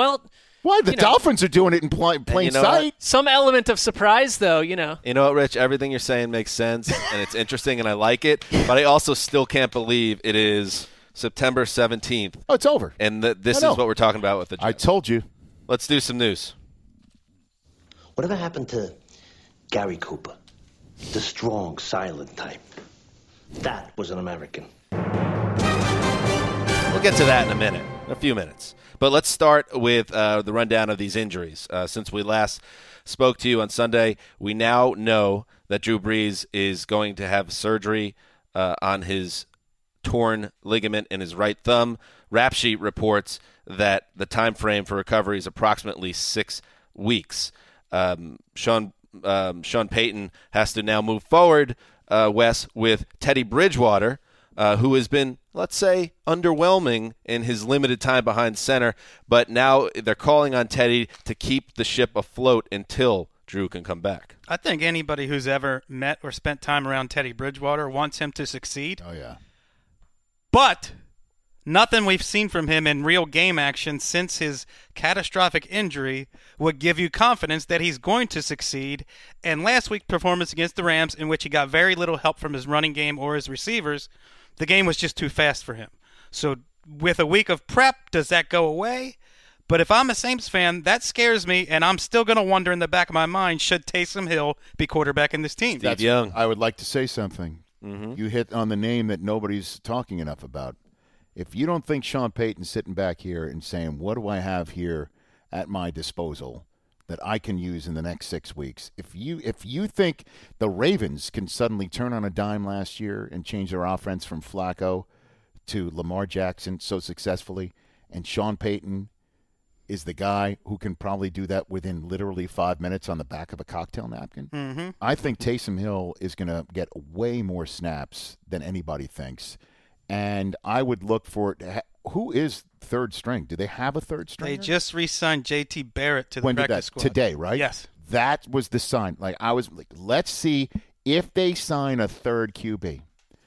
Why? The Dolphins are doing it in plain you know sight. some element of surprise, though. You know what, Rich? Everything you're saying makes sense, and it's interesting, and I like it. But I also still can't believe it is September 17th, Oh, it's over. and this is I know. what we're talking about with the Jets. I told you. Let's do some news. Whatever happened to Gary Cooper? The strong, silent type. That was an American. We'll get to that in a few minutes. But let's start with the rundown of these injuries. Since we last spoke to you on Sunday, we now know that Drew Brees is going to have surgery on his torn ligament in his right thumb. Rap Sheet reports that the time frame for recovery is approximately 6 weeks. Sean Payton has to now move forward, Wes, with Teddy Bridgewater, who has been, let's say, underwhelming in his limited time behind center. But now they're calling on Teddy to keep the ship afloat until Drew can come back. I think anybody who's ever met or spent time around Teddy Bridgewater wants him to succeed. Oh, yeah. But nothing we've seen from him in real game action since his catastrophic injury would give you confidence that he's going to succeed. And last week's performance against the Rams, in which he got very little help from his running game or his receivers, the game was just too fast for him. So with a week of prep, does that go away? But if I'm a Saints fan, that scares me, and I'm still going to wonder in the back of my mind, should Taysom Hill be quarterback in this team? Steve Young. I would like to say something. Mm-hmm. You hit on the name that nobody's talking enough about. If you don't think Sean Payton's sitting back here and saying, what do I have here at my disposal that I can use in the next 6 weeks? If you think the Ravens can suddenly turn on a dime last year and change their offense from Flacco to Lamar Jackson so successfully, and Sean Payton is the guy who can probably do that within literally 5 minutes on the back of a cocktail napkin, I think Taysom Hill is going to get way more snaps than anybody thinks. And I would look for who is third string? Do they have a third string? They just re-signed J.T. Barrett to the When did practice that? squad. Today, right? Yes. That was the sign. Like I was like, let's see if they sign a third QB,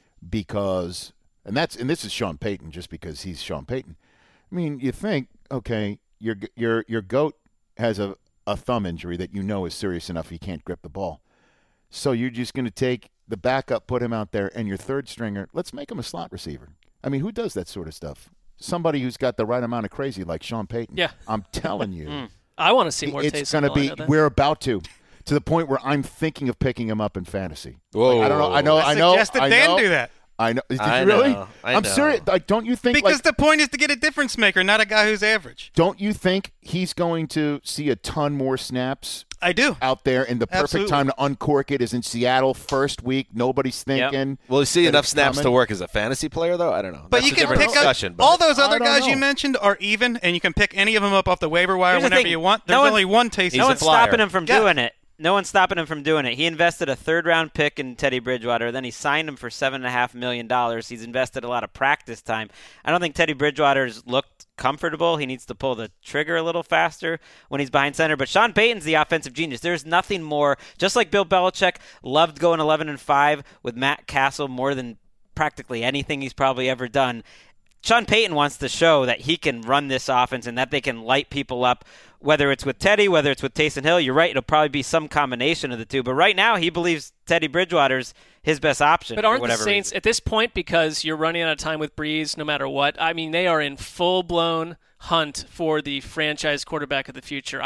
because and this is Sean Payton just because he's Sean Payton. I mean, you think, okay, your goat has a thumb injury that you know is serious enough he can't grip the ball. So you're just going to take the backup, put him out there, and your third stringer, let's make him a slot receiver. I mean, who does that sort of stuff? Somebody who's got the right amount of crazy like Sean Payton. Yeah. I'm telling you. I want to see more Taysom It's going to Hill, I know be, that. we're about to the point where I'm thinking of picking him up in fantasy. Whoa. Like, I know. I suggested Dan do that. I know. Did I you really? know. I I'm know. serious. Like, don't you think? Because like, the point is to get a difference maker, not a guy who's average. don't you think he's going to see a ton more snaps I do. out there? And the perfect Absolutely. time to uncork it is in Seattle, first week. Nobody's thinking. Will you see that enough it's snaps to coming. work as a fantasy player, though? I don't know. But That's you a can different pick discussion. up but- all those other I don't guys you know. mentioned are even, and you can pick any of them up off the waiver wire Here's the whenever thing. you want. There's No one- only one Taysom. No a one's flyer. stopping him from Yeah. doing it. No one's stopping him from doing it. He invested a third-round pick in Teddy Bridgewater. Then he signed him for $7.5 million. He's invested a lot of practice time. I don't think Teddy Bridgewater's looked comfortable. He needs to pull the trigger a little faster when he's behind center. But Sean Payton's the offensive genius. There's nothing more. Just like Bill Belichick loved going 11-5 with Matt Castle more than practically anything he's probably ever done. Sean Payton wants to show that he can run this offense and that they can light people up, whether it's with Teddy, whether it's with Taysom Hill. You're right, it'll probably be some combination of the two. But right now, he believes Teddy Bridgewater's his best option. But for aren't the whatever Saints, reason. at this point, because you're running out of time with Breeze no matter what, I mean, they are in full-blown hunt for the franchise quarterback of the future.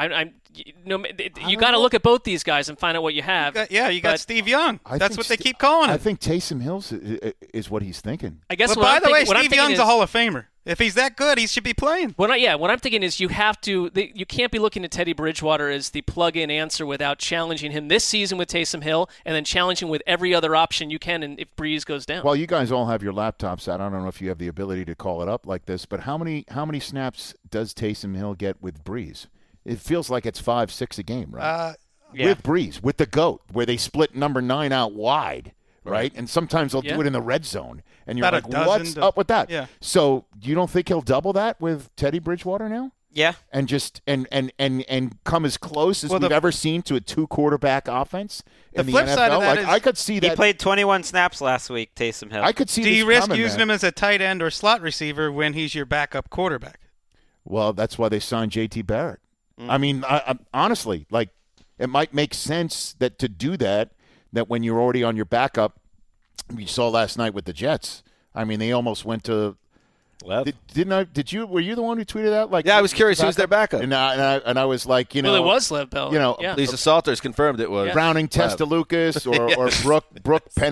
You got to look at both these guys and find out what you have. You got But Steve Young. I That's think what they St- keep calling him. I think Taysom Hill's is what he's thinking. I guess But what by I'm the way, thinking, what I'm Steve thinking Young's is, a Hall of Famer. If he's that good, he should be playing. what I'm thinking is you can't be looking at Teddy Bridgewater as the plug-in answer without challenging him this season with Taysom Hill and then challenging with every other option you can and if Breeze goes down. Well, you guys all have your laptops out. I don't know if you have the ability to call it up like this, but how many snaps does Taysom Hill get with Breeze? It feels like it's 5-6 a game, right? Yeah. With Breeze, with the GOAT, where they split number 9 out wide, right? And sometimes they'll Yeah. do it in the red zone, and you're About a like, dozen "What's to- up with that?" yeah. So, you don't think he'll double that with Teddy Bridgewater now, Yeah. and just and come as close as Well, we've the- ever seen to a 2-quarterback offense in the flip NFL? side of that Like is- I could see He that. played 21 snaps last week, Taysom Hill. I could see. Do this you risk coming, using man. him as a tight end or slot receiver when he's your backup quarterback? Well, that's why they signed J.T. Barrett. I mean, I honestly, like, it might make sense that to do that when you're already on your backup. You saw last night with the Jets. I mean, they almost went to. Lev? Were you the one who tweeted that? Like, Yeah, I was curious who's their backup. and I was like, well, it was Lev Bell. you know, yeah. Lisa Salters confirmed it was. Browning Testa Lucas or Brooke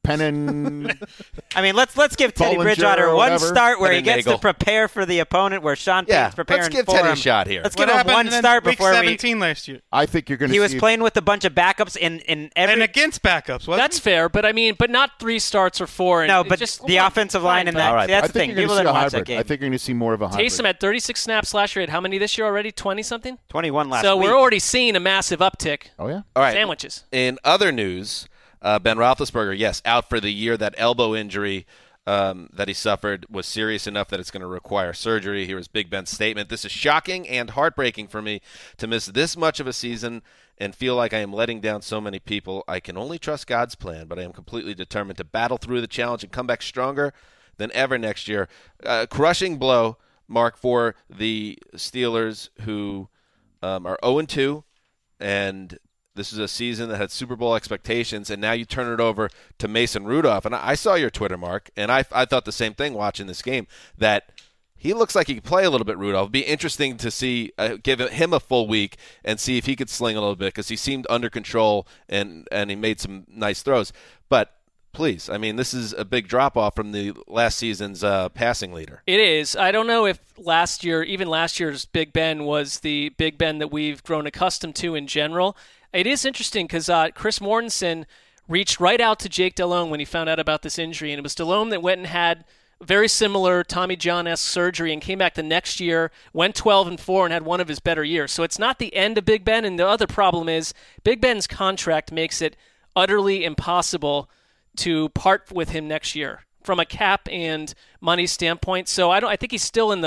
Penn. I mean, let's give Teddy Bollinger Bridgewater or one whatever. start where he gets Penn to prepare for the opponent, where Sean Payton's preparing let's give for Teddy him. a shot here. Let's What give him happened one in start week before 17 last year? I think you're going to see. He was playing with a bunch of backups in every. And against backups, wasn't That's fair, but but not 3 starts or 4. And No, it but just, the offensive line and that. All right. That's I the think thing. you're People going to didn't see a watch that hybrid. game. I think you're going to see more of a hybrid. Taysom had 36 snaps last year. How many this year already? 20-something? 21 last So week. we're already seeing a massive uptick. Oh, yeah? All right. Sandwiches. In other news, Ben Roethlisberger, yes, out for the year. That elbow injury that he suffered was serious enough that it's going to require surgery. Here was Big Ben's statement. This is shocking and heartbreaking for me to miss this much of a season and feel like I am letting down so many people. I can only trust God's plan, but I am completely determined to battle through the challenge and come back stronger than ever next year. Crushing blow, Mark, for the Steelers, who are 0-2, and this is a season that had Super Bowl expectations, and now you turn it over to Mason Rudolph. And I saw your Twitter, Mark, and I thought the same thing watching this game, that he looks like he could play a little bit, Rudolph. It'd be interesting to see, give him a full week and see if he could sling a little bit, because he seemed under control and he made some nice throws. But please, I mean, this is a big drop-off from the last season's passing leader. It is. I don't know if even last year's Big Ben was the Big Ben that we've grown accustomed to in general. It is interesting because Chris Mortensen reached right out to Jake Delhomme when he found out about this injury, and it was Delhomme that went and had very similar Tommy John-esque surgery and came back the next year, went 12-4, and had one of his better years. So it's not the end of Big Ben, and the other problem is Big Ben's contract makes it utterly impossible to part with him next year from a cap and money standpoint. So I think he's still in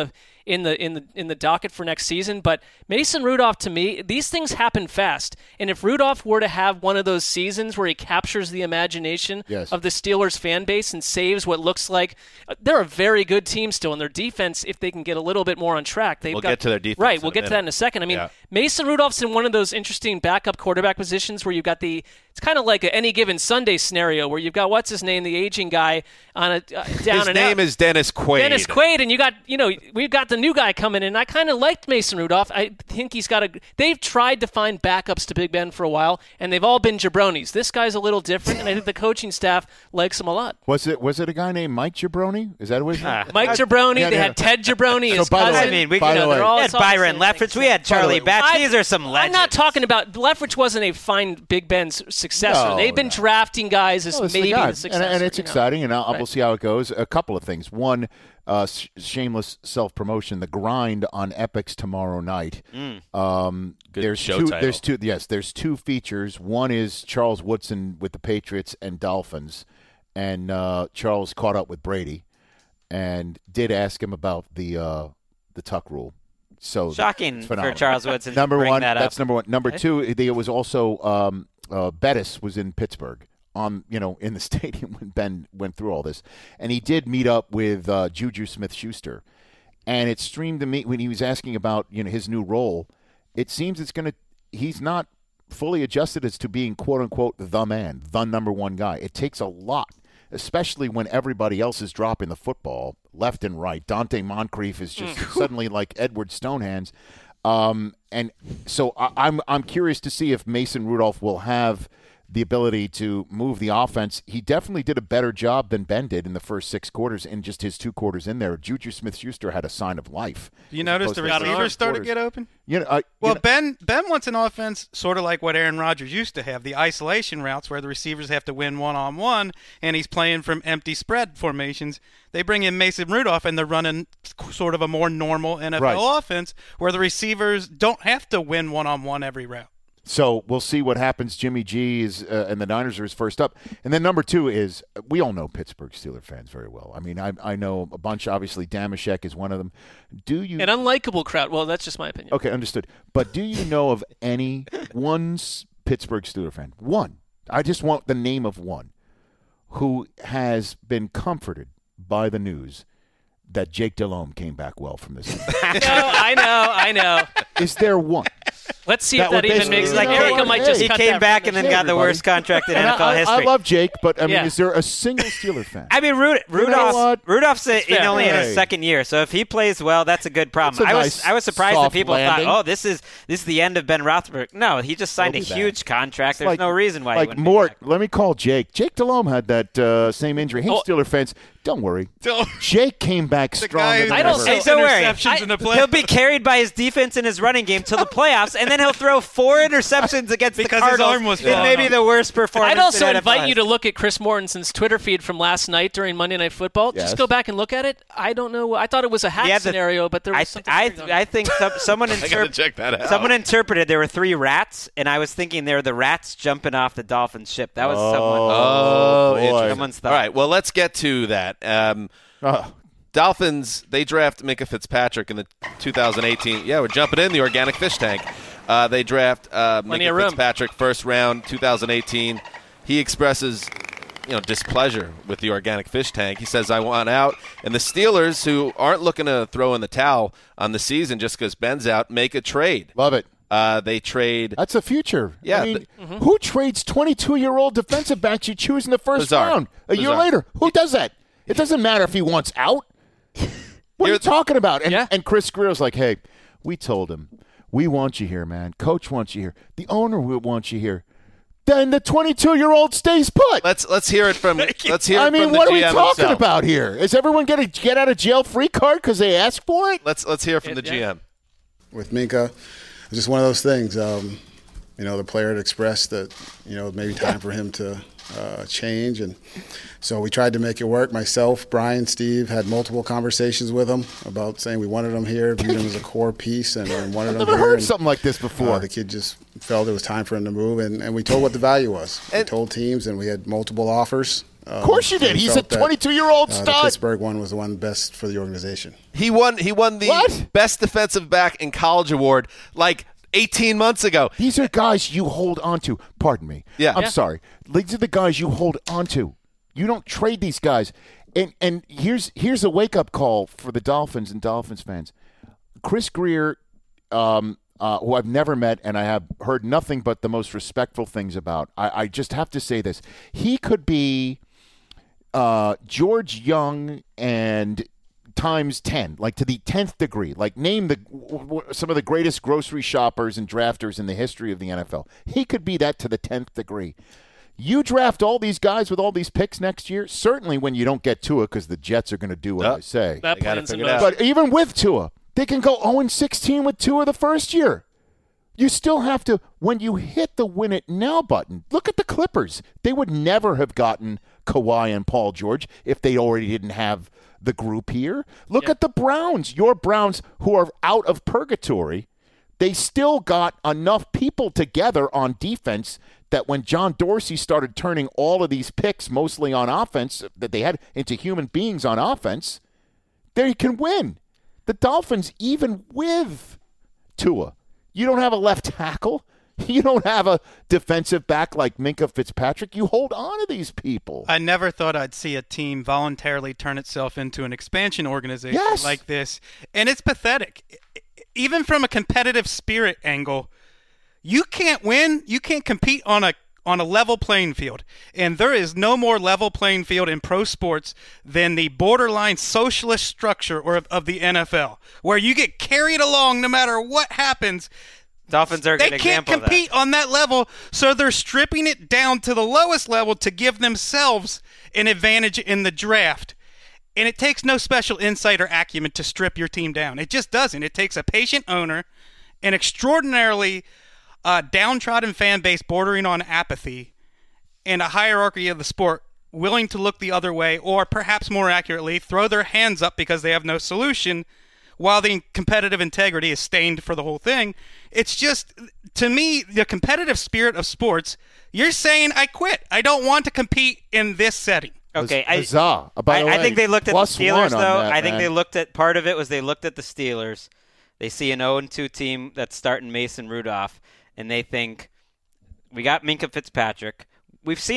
the docket for next season. But Mason Rudolph, to me, these things happen fast. And if Rudolph were to have one of those seasons where he captures the imagination of the Steelers fan base and saves what looks like they're a very good team still, and their defense, if they can get a little bit more on track, We'll get to their defense. Right, we'll get to that in a second. I mean, Mason Rudolph's in one of those interesting backup quarterback positions where you've got it's kind of like any given Sunday scenario where you've got what's his name, the aging guy on a down His and out. name is Dennis Quaid. Dennis Quaid, and we've got the new guy coming in. I kind of liked Mason Rudolph. I think they've tried to find backups to Big Ben for a while, and they've all been jabronis. This guy's a little different, and I think the coaching staff likes him a lot. Was it a guy named Mike Jabroni? Is that what his name? Mike Jabroni. They had Ted Jabroni, his by the cousin. way- I mean, we by the way- had Byron Leftwich. We had Charlie Batch. These are some legends. I'm not talking about Leftwich wasn't a fine Big Ben's successor. No, They've been drafting guys as Well, it's maybe guy. the successor. And it's exciting, and Right. we'll see how it goes. A couple of things. One, shameless self-promotion, The Grind on Epix tomorrow night. There's show two. title. There's two features. One is Charles Woodson with the Patriots and Dolphins, and Charles caught up with Brady and did ask him about the Tuck rule. So Shocking it's for phenomenal. Charles Woodson. to Number bring one, that up. that's number one. Number two, there was also Bettis was in Pittsburgh in the stadium when Ben went through all this, and he did meet up with Juju Smith-Schuster, and it streamed to me when he was asking about his new role. It seems he's not fully adjusted as to being quote unquote the man, the number one guy. It takes a lot, especially when everybody else is dropping the football left and right. Dante Moncrief is just suddenly like Edward Stonehands. And so I'm curious to see if Mason Rudolph will have the ability to move the offense. He definitely did a better job than Ben did in the first 6 quarters. In just his 2 quarters in there, Juju Smith-Schuster had a sign of life. You notice the receivers started to get open? Ben wants an offense sort of like what Aaron Rodgers used to have, the isolation routes where the receivers have to win one-on-one, and he's playing from empty spread formations. They bring in Mason Rudolph, and they're running sort of a more normal NFL offense where the receivers don't have to win one-on-one every route. So we'll see what happens. Jimmy G is and the Niners are his first up. And then number 2 is, we all know Pittsburgh Steelers fans very well. I mean, I know a bunch. Obviously, Damashek is one of them. An unlikable crowd. Well, that's just my opinion. Okay, understood. But do you know of one Pittsburgh Steelers fan, one, I just want the name of one, who has been comforted by the news that Jake Delhomme came back well from this. I know. Is there one? Let's see if That that would even basically- makes You like know Erica what? might just He cut came that back from and the then show. got the worst contract in And NFL I history. love Jake, but I mean, Yeah. is there a single Steeler fan? I mean, what? Rudolph's only in Hey. his second year, so if he plays well, that's a good problem. It's a I was nice surprised that soft people landing. thought, this is the end of Ben Roethlisberger. No, he just signed a He'll be huge contract. There's Like- no reason why. he Like wouldn't be Mort, back. let me call Jake. Jake Delhomme had that same injury. Hey, Steeler fans, don't worry. Jake came back The stronger guy than who I don't ever. say- throws Don't worry. interceptions in the play. He'll be carried by his defense and his running game till the playoffs, and then he'll throw 4 interceptions against Because the his Cardinals. arm was in maybe falling the worst performance. I'd also in invite NFL you to look at Chris Mortensen's Twitter feed from last night during Monday Night Football. Yes. Just go back and look at it. I don't know. I thought it was a hack scenario, but there was something. I think someone I gotta check that out. Someone interpreted there were 3 rats, and I was thinking they were the rats jumping off the Dolphins ship. That was someone. Oh, boy. Someone's thought. All right, well, let's get to that. Dolphins, they draft Minka Fitzpatrick in the 2018. Yeah, we're jumping in the organic fish tank. They draft Minka of room. Fitzpatrick first round 2018. He expresses displeasure with the organic fish tank. He says, I want out. And the Steelers, who aren't looking to throw in the towel on the season just because Ben's out, make a trade. Love it. They trade. That's the future. Yeah, I mean, who trades 22-year-old defensive backs you choose in the first Bizarre. round? A year Bizarre. later, who does that? It doesn't matter if he wants out. What are you talking about? And Chris Greer's like, hey, we told him, we want you here, man. Coach wants you here. The owner wants you here. Then the 22-year-old stays put. Let's hear it from. Let's hear. I it mean, from the what are we GM talking himself. about here? Is everyone getting get out of jail free card because they asked for it? Let's hear from the GM. With Minka, it was just one of those things. The player had expressed that maybe time for him to change, and so we tried to make it work. Myself, Brian, Steve had multiple conversations with him about saying we wanted him here, viewed him as a core piece, and wanted him I've never here. heard and, something like this before. the kid just felt it was time for him to move, and we told what the value was. We told teams, and we had multiple offers. Of course you did. We He's a felt that, 22-year-old The stud. Pittsburgh one was the one best for the organization. He won the What? best defensive back in college award like 18 months ago. These are guys you hold on to. Pardon me. Yeah. I'm sorry. These are the guys you hold on to. You don't trade these guys. And here's a wake-up call for the Dolphins and Dolphins fans. Chris Greer, who I've never met and I have heard nothing but the most respectful things about, I just have to say this. He could be George Young and times 10, like to the 10th degree. Like name some of the greatest grocery shoppers and drafters in the history of the NFL. He could be that to the 10th degree. You draft all these guys with all these picks next year, certainly when you don't get Tua, because the Jets are going to do what I say. That They gotta plan's in figure it out. motion. But even with Tua, they can go 0-16 with Tua the first year. You still have to, when you hit the win it now button, look at the Clippers. They would never have gotten Kawhi and Paul George if they already didn't have the group here. Look at the Browns. Your Browns, who are out of purgatory, they still got enough people together on defense that when John Dorsey started turning all of these picks, mostly on offense, that they had into human beings on offense, they can win. The Dolphins, even with Tua, you don't have a left tackle. You don't have a defensive back like Minka Fitzpatrick. You hold on to these people. I never thought I'd see a team voluntarily turn itself into an expansion organization Yes. like this. And it's pathetic. Even from a competitive spirit angle, you can't win. You can't compete on a level playing field. And there is no more level playing field in pro sports than the borderline socialist structure of the NFL, where you get carried along no matter what happens. Dolphins are a They good can't example of that. compete on that level, so they're stripping it down to the lowest level to give themselves an advantage in the draft. And it takes no special insight or acumen to strip your team down. It just doesn't. It takes a patient owner, an extraordinarily downtrodden fan base bordering on apathy, and a hierarchy of the sport willing to look the other way, or perhaps more accurately, throw their hands up because they have no solution, while the competitive integrity is stained for the whole thing. It's just, to me, the competitive spirit of sports, you're saying, I quit. I don't want to compete in this setting. Okay, Huzzah. By the I way, think they looked at the +1 Steelers, on though. that, I think man. they looked at part of it was they looked at the Steelers. They see an 0-2 team that's starting Mason Rudolph, and they think, we got Minka Fitzpatrick. We've seen him.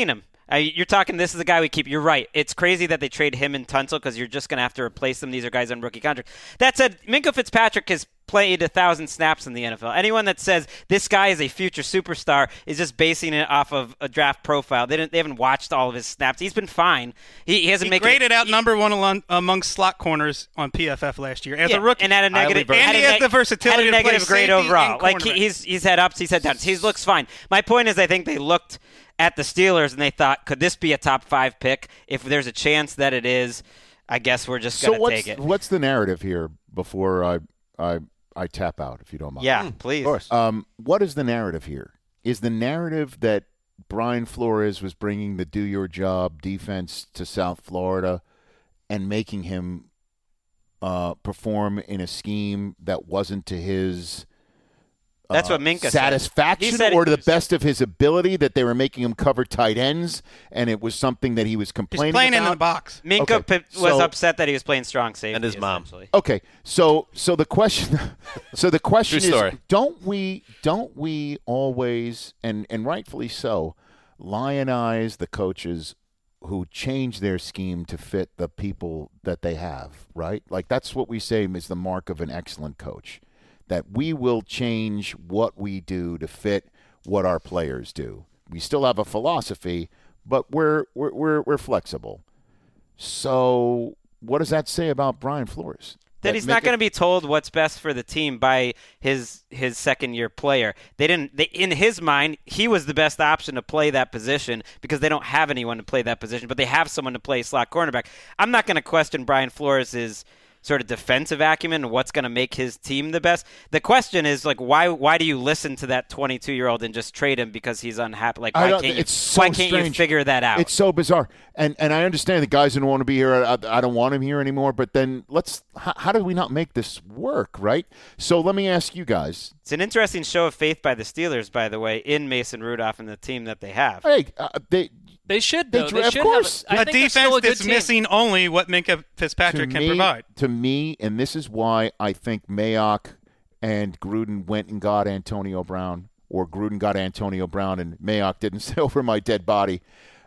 You're talking, this is the guy we keep. You're right. It's crazy that they trade him and Tunsil because you're just going to have to replace them. These are guys on rookie contract. That said, Minkah Fitzpatrick has played 1,000 snaps in the NFL. Anyone that says this guy is a future superstar is just basing it off of a draft profile. They haven't watched all of his snaps. He's been fine. He hasn't made graded out number one among slot corners on PFF last year as a rookie, and had a negative. And he has the versatility had a negative to play grade overall. Like cornerback. he's had ups, he's had downs. He looks fine. My point is, I think they looked at the Steelers and they thought, could this be a top 5 pick? If there's a chance that it is, I guess we're just going to take it. What's the narrative here before I tap out, if you don't mind? Yeah, please. Of course. What is the narrative here? Is the narrative that Brian Flores was bringing the do-your-job defense to South Florida and making him perform in a scheme that wasn't to his That's what Minkah satisfaction said. or to the best of his ability, that they were making him cover tight ends and it was something that he was complaining He's playing about? in the box. Minkah was upset that he was playing strong safety. And his mom. Okay, so the question is, story. don't we always, and rightfully so, lionize the coaches who change their scheme to fit the people that they have, right? Like that's what we say is the mark of an excellent coach, that we will change what we do to fit what our players do. We still have a philosophy, but we're flexible. So what does that say about Brian Flores? That he's not going to be told what's best for the team by his second-year player. In his mind, he was the best option to play that position because they don't have anyone to play that position, but they have someone to play slot cornerback. I'm not going to question Brian Flores' sort of defensive acumen and what's going to make his team the best. The question is, like, why do you listen to that 22-year-old and just trade him because he's unhappy? Like, why can't you figure that out? It's so bizarre. And I understand the guys don't want to be here. I don't want him here anymore. But then how do we not make this work, right? So let me ask you guys. It's an interesting show of faith by the Steelers, by the way, in Mason Rudolph and the team that they have. Hey, They should, though. Of course. I A think they're still defense a good that's team. missing only what Minkah Fitzpatrick can provide. To me, and this is why I think Mayock and Gruden went and got Antonio Brown, or Gruden got Antonio Brown and Mayock didn't say over my dead body,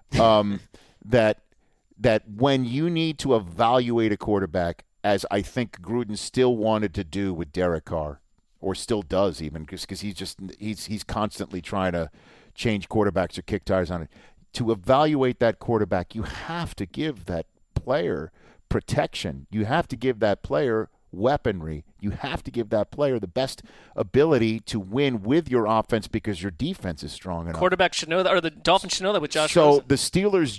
that when you need to evaluate a quarterback, as I think Gruden still wanted to do with Derek Carr, or still does even, because he's constantly trying to change quarterbacks or kick tires on it. To evaluate that quarterback, you have to give that player protection. You have to give that player weaponry. You have to give that player the best ability to win with your offense because your defense is strong enough. Quarterback should know that, or the Dolphins should know that with Josh So Rosen. the Steelers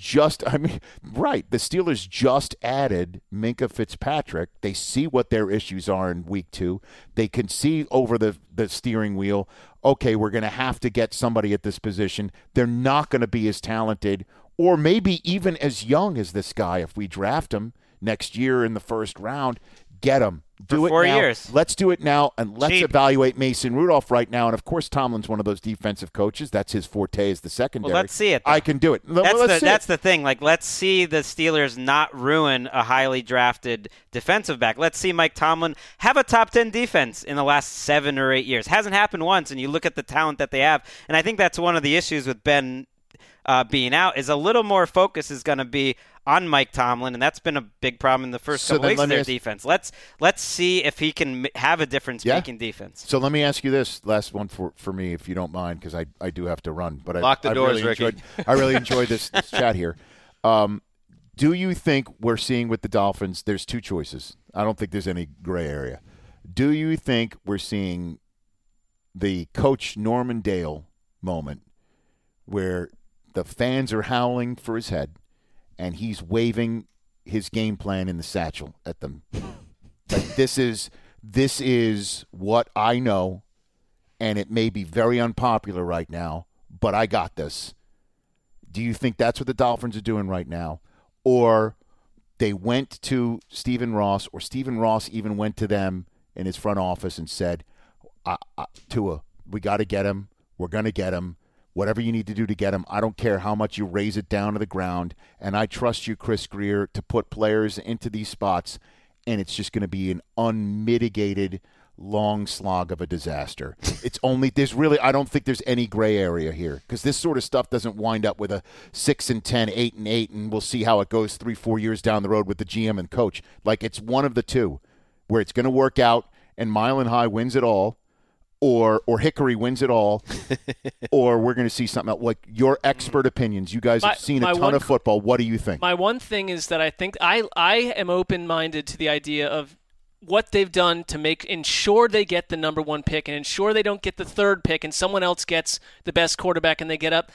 the Steelers just added Minkah Fitzpatrick. They see what their issues are in week 2. They can see over the steering wheel, okay, we're going to have to get somebody at this position. They're not going to be as talented or maybe even as young as this guy if we draft him next year in the first round. Get him. Do it 4 now. years. Let's do it now, and let's Cheap. evaluate Mason Rudolph right now. And, of course, Tomlin's one of those defensive coaches. That's his forte is the secondary. Well, let's see it, though. I can do it. That's the thing. Like, let's see the Steelers not ruin a highly drafted defensive back. Let's see Mike Tomlin have a top 10 defense in the last 7 or 8 years. Hasn't happened once, and you look at the talent that they have. And I think that's one of the issues with Ben being out is a little more focus is going to be on Mike Tomlin, and that's been a big problem in the first couple weeks of their defense. Let's see if he can have a difference-making defense. So let me ask you this last one for me, if you don't mind, because I do have to run. But Lock the doors, really Ricky. I really enjoyed this chat here. Do you think we're seeing with the Dolphins, there's 2 choices. I don't think there's any gray area. Do you think we're seeing the Coach Norman Dale moment where the fans are howling for his head and he's waving his game plan in the satchel at them? Like, this is what I know, and it may be very unpopular right now, but I got this. Do you think that's what the Dolphins are doing right now? Or they went to Stephen Ross, or Stephen Ross even went to them in his front office and said, Tua, we got to get him. We're going to get him. Whatever you need to do to get him, I don't care how much you raise it down to the ground, and I trust you, Chris Grier, to put players into these spots, and it's just going to be an unmitigated long slog of a disaster. It's only I don't think there's any gray area here because this sort of stuff doesn't wind up with a 6-10, 8-8, and we'll see how it goes 3-4 years down the road with the GM and coach. Like it's one of the two where it's going to work out and Mile and High wins it all, or Hickory wins it all, or we're going to see something else. Like your expert opinions. You guys have seen a ton of football. What do you think? My one thing is that I think I am open-minded to the idea of what they've done to ensure they get the number 1 pick and ensure they don't get the 3rd pick and someone else gets the best quarterback and they get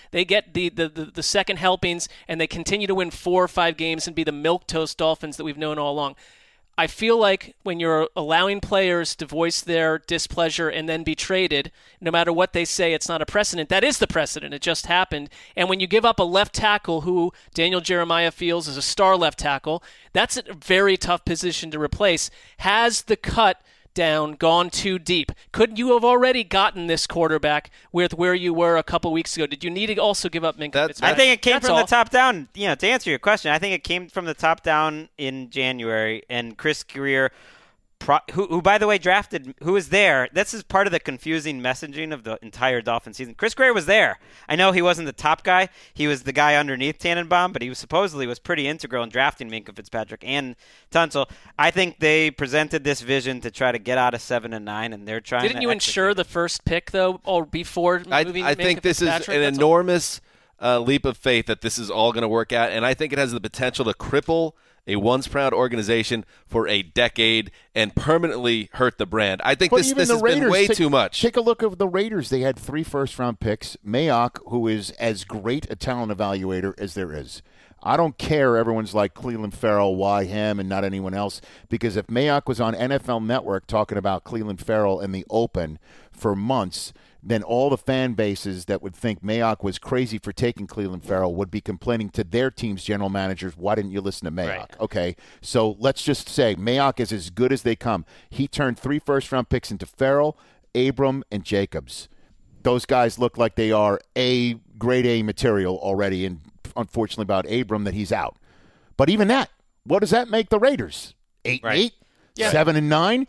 the second helpings and they continue to win 4 or 5 games and be the milquetoast Dolphins that we've known all along. I feel like when you're allowing players to voice their displeasure and then be traded, no matter what they say, it's not a precedent. That is the precedent. It just happened. And when you give up a left tackle who Daniel Jeremiah feels is a star left tackle, that's a very tough position to replace. Has the cut down gone too deep? Couldn't you have already gotten this quarterback with where you were a couple weeks ago? Did you need to also give up Minkah Fitzpatrick? I think it came from the top down. To answer your question, I think it came from the top down in January, and Chris Greer, who by the way drafted, who was there. This is part of the confusing messaging of the entire Dolphin season. Chris Greer was there. I know he wasn't the top guy. He was the guy underneath Tannenbaum, but he was pretty integral in drafting Minkah Fitzpatrick and Tunsil. I think they presented this vision to try to get out of 7 and 9, and they're trying. Didn't you insure the first pick though, or before moving? I think this is an enormous leap of faith that this is all going to work out, and I think it has the potential to cripple a once-proud organization for a decade and permanently hurt the brand. I think this has been way too much. Take a look at the Raiders. They had 3 first-round picks. Mayock, who is as great a talent evaluator as there is. I don't care. Everyone's like Clelin Ferrell, why him and not anyone else? Because if Mayock was on NFL Network talking about Clelin Ferrell in the open for months, then all the fan bases that would think Mayock was crazy for taking Clelin Ferrell would be complaining to their team's general managers, why didn't you listen to Mayock? Right. Okay, so let's just say Mayock is as good as they come. He turned 3 first-round picks into Ferrell, Abram, and Jacobs. Those guys look like they are grade A material already, and unfortunately about Abram that he's out. But even that, what does that make the Raiders? 8-8, 7-9,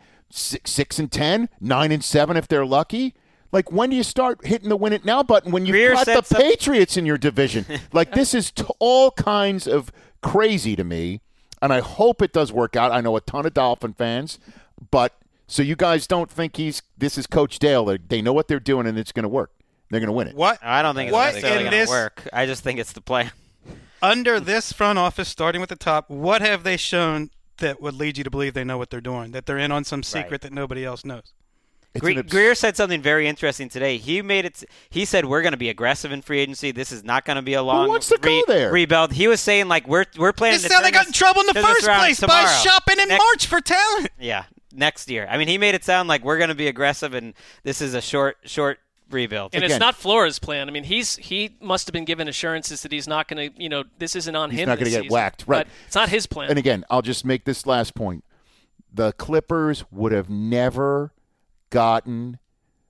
6-10, 9-7 if they're lucky. Like, when do you start hitting the win it now button? When you've got the Patriots in your division. Like, this is all kinds of crazy to me, and I hope it does work out. I know a ton of Dolphin fans, but so you guys don't think this is Coach Dale. They know what they're doing, and it's going to work. They're going to win it. What? I don't think it's necessarily going to work. I just think it's the plan. Under this front office, starting with the top, what have they shown that would lead you to believe they know what they're doing, that they're in on some secret that nobody else knows? Greer said something very interesting today. He said we're going to be aggressive in free agency. This is not going to be a long rebuild. He was saying like we're planning. This is how they got in trouble in the first place by shopping in March for talent. Yeah, next year. I mean, he made it sound like we're going to be aggressive, and this is a short rebuild. And it's not Flores' plan. I mean, he must have been given assurances that he's not going to. This isn't on him. He's not going to get whacked. Right. But it's not his plan. And again, I'll just make this last point: the Clippers would have never gotten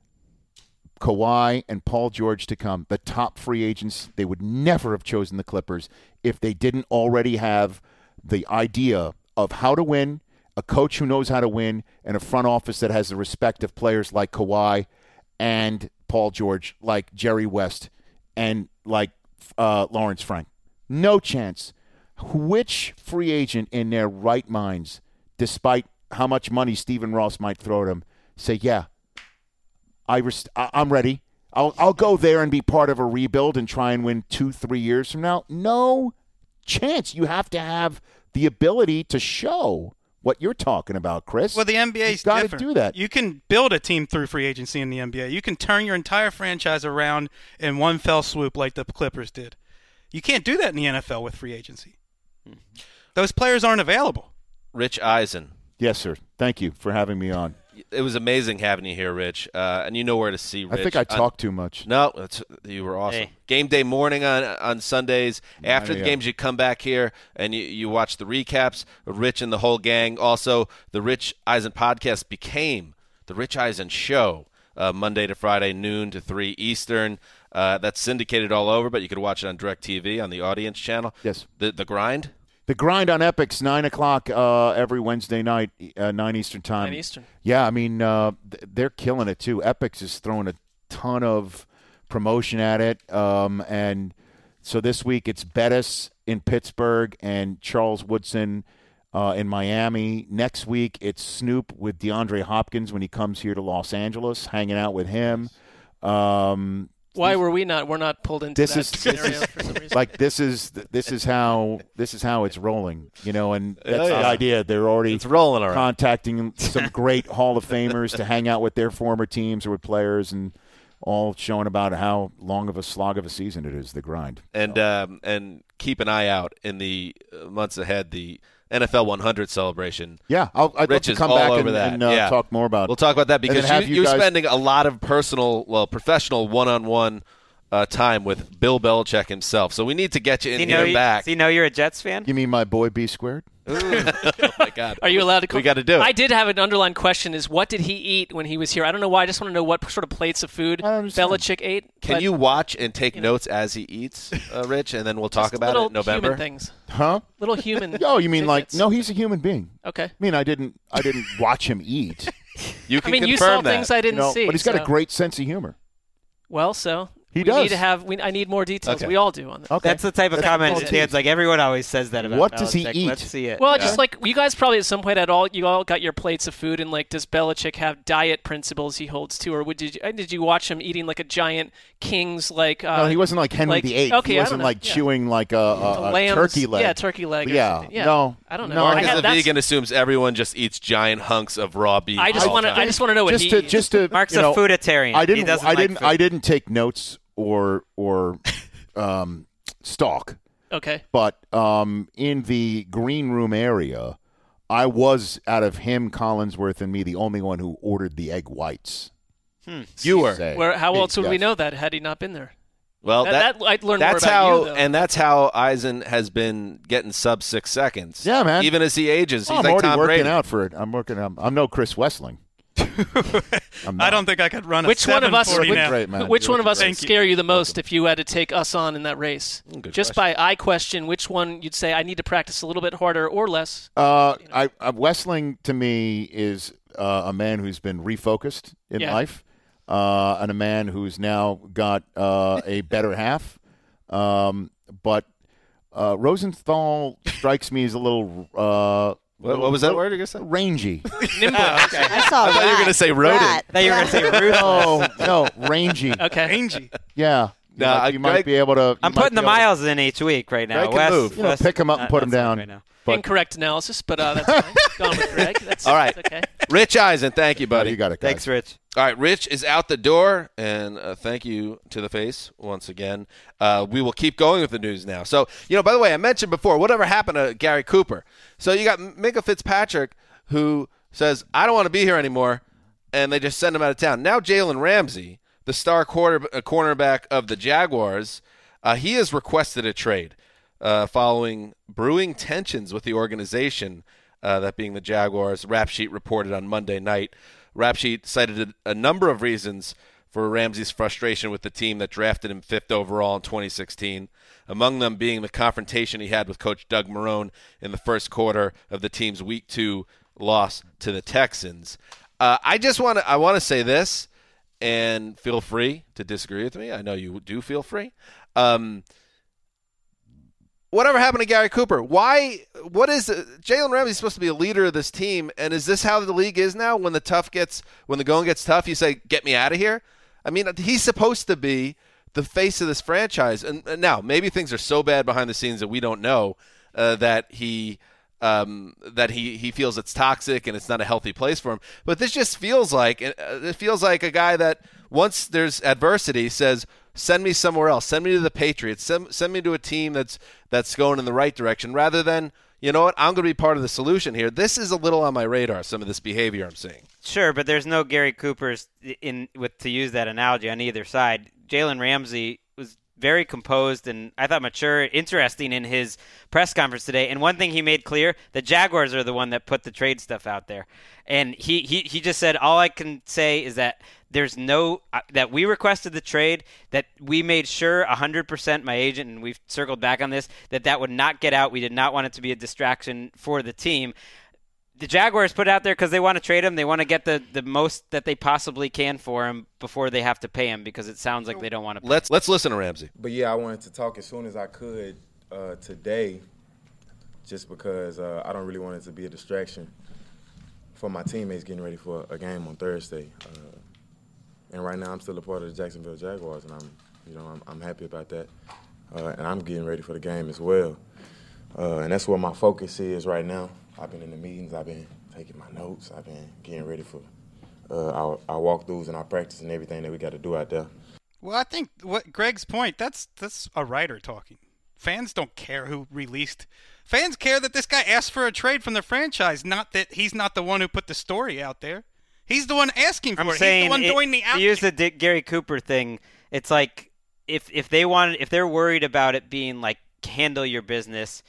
Kawhi and Paul George to come, the top free agents. They would never have chosen the Clippers if they didn't already have the idea of how to win, a coach who knows how to win, and a front office that has the respect of players like Kawhi and Paul George, like Jerry West, and like Lawrence Frank. No chance. Which free agent in their right minds, despite how much money Stephen Ross might throw at them, say, yeah, I'm ready. I'll go there and be part of a rebuild and try and win 2-3 years from now? No chance. You have to have the ability to show what you're talking about, Chris. Well, the NBA's got different. To do that. You can build a team through free agency in the NBA. You can turn your entire franchise around in one fell swoop like the Clippers did. You can't do that in the NFL with free agency. Those players aren't available. Rich Eisen. Yes, sir. Thank you for having me on. It was amazing having you here, Rich. And you know where to see Rich. I think I talked too much. No, you were awesome. Hey. Game day morning on Sundays. After the games, you come back here and you watch the recaps. Rich and the whole gang. Also, the Rich Eisen podcast became the Rich Eisen Show, Monday to Friday, noon to 3 Eastern. That's syndicated all over, but you could watch it on DirecTV on the Audience channel. Yes. The Grind. The Grind on Epic's 9 o'clock every Wednesday night, 9 Eastern time. 9 Eastern. Yeah, I mean, they're killing it, too. Epic's is throwing a ton of promotion at it. And so this week it's Bettis in Pittsburgh and Charles Woodson in Miami. Next week it's Snoop with DeAndre Hopkins when he comes here to Los Angeles, hanging out with him. Why were we not? We're not pulled into that scenario for some reason. Like this is how it's rolling, and that's the idea. They're already rolling around. Contacting some great Hall of Famers to hang out with their former teams or with players, and all showing about how long of a slog of a season it is. The Grind, and keep an eye out in the months ahead. The NFL 100 celebration. Yeah, I'd love to come back and talk more about. We'll talk about that because you're guys spending a lot of professional one-on-one time with Bill Belichick himself. So we need to get you in here and back. Does he know you're a Jets fan? You mean my boy B squared? Oh my God! Are you allowed to? We got to do it. I did have an underlying question: is what did he eat when he was here? I don't know why. I just want to know what sort of plates of food Belichick ate. Can you watch and take notes as he eats, Rich, and then we'll talk about it in November? Human things. Huh? Little human. Oh, you mean tidbits. no? He's a human being. Okay. I mean, I didn't watch him eat. You can you confirm saw that. things I didn't see. But he's got a great sense of humor. Well, so. He we does. Need to have. I need more details. Okay. We all do on that. Okay. That's the type of comment Dan's like. Everyone always says that about What does he Belichick. eat? Let's see it. Well, just like you guys probably at some point you all got your plates of food, and like, does Belichick have diet principles he holds to, or did you watch him eating like a giant King's like? No, he wasn't like Henry VIII. Okay, he wasn't like chewing like a turkey leg. Yeah, turkey leg. Yeah, no, I don't know. No, Mark as a vegan assumes everyone just eats giant hunks of raw beef. I just want to know what he eats. Just to Mark's a fooditarian. I didn't take notes or stalk. Okay. But in the green room area, I was, out of him, Collinsworth, and me, the only one who ordered the egg whites. You were. How else would we know that had he not been there? Well, I'd learn that's more about how, you, though. and that's how Eisen has been getting sub 6 seconds. Yeah, man. Even as he ages, he's I'm like already Tom working Brady. out for it. I'm no Chris Wessling. I don't think I could run a Which one of us? 740 now. Great, man. Which You're one of us great. would scare you the most if you had to take us on in that race? Good Just question. by eye question, which one you'd say I need to practice a little bit harder or less? Wessling to me is a man who's been refocused in life, and a man who's now got a better half. But Rosenthal strikes me as a little. What was that word you going to say? Rangy. Nimble. I thought you were going to say rodent. I thought you were going to say ruthless. No, rangy. Okay. Rangy. Yeah. You might be able to. I'm putting the miles in each week right now. Greg can move. Pick him up and put him down. Right now. Incorrect analysis, but that's fine. Going with Greg. That's All right. That's okay. Rich Eisen, thank you, buddy. You got it, guys. Thanks, Rich. All right, Rich is out the door, and thank you to the face once again. We will keep going with the news now. So, by the way, I mentioned before, whatever happened to Gary Cooper? So you got Minka Fitzpatrick, who says, I don't want to be here anymore, and they just send him out of town. Now Jalen Ramsey, the star cornerback of the Jaguars, he has requested a trade following brewing tensions with the organization, that being the Jaguars. Rap Sheet reported on Monday night. Rap Sheet cited a number of reasons for Ramsey's frustration with the team that drafted him 5th overall in 2016, among them being the confrontation he had with Coach Doug Marrone in the first quarter of the team's Week 2 loss to the Texans. I want to say this, and feel free to disagree with me. I know you do feel free. Whatever happened to Gary Cooper? What is Jalen Ramsey supposed to be a leader of this team? And is this how the league is now? When the going gets tough, you say, "Get me out of here." I mean, he's supposed to be the face of this franchise. And now maybe things are so bad behind the scenes that we don't know that he feels it's toxic and it's not a healthy place for him. But this just feels like a guy that once there's adversity says, send me somewhere else. Send me to the Patriots. Send me to a team that's going in the right direction, rather than, you know what, I'm going to be part of the solution here. This is a little on my radar, some of this behavior I'm seeing. Sure, but there's no Gary Coopers to use that analogy on either side. Jalen Ramsey was very composed and I thought mature, interesting in his press conference today. And one thing he made clear, the Jaguars are the one that put the trade stuff out there. And he just said, all I can say is that there's that we requested the trade, that we made sure 100%, my agent, and we've circled back on this, that would not get out. We did not want it to be a distraction for the team. The Jaguars put it out there because they want to trade him. They want to get the most that they possibly can for him before they have to pay him, because it sounds like they don't want to pay him. Let's listen to Ramsey. But, yeah, I wanted to talk as soon as I could today, just because I don't really want it to be a distraction for my teammates getting ready for a game on Thursday. And right now I'm still a part of the Jacksonville Jaguars, and I'm happy about that. And I'm getting ready for the game as well. And that's where my focus is right now. I've been in the meetings. I've been taking my notes. I've been getting ready for our walkthroughs and our practice and everything that we got to do out there. Well, I think what Greg's point, that's a writer talking. Fans don't care who released. Fans care that this guy asked for a trade from the franchise, not that he's not the one who put the story out there. He's the one asking for it. He's the one doing the outreach. To use the Gary Cooper thing, it's like if they're worried about it being like handle your business,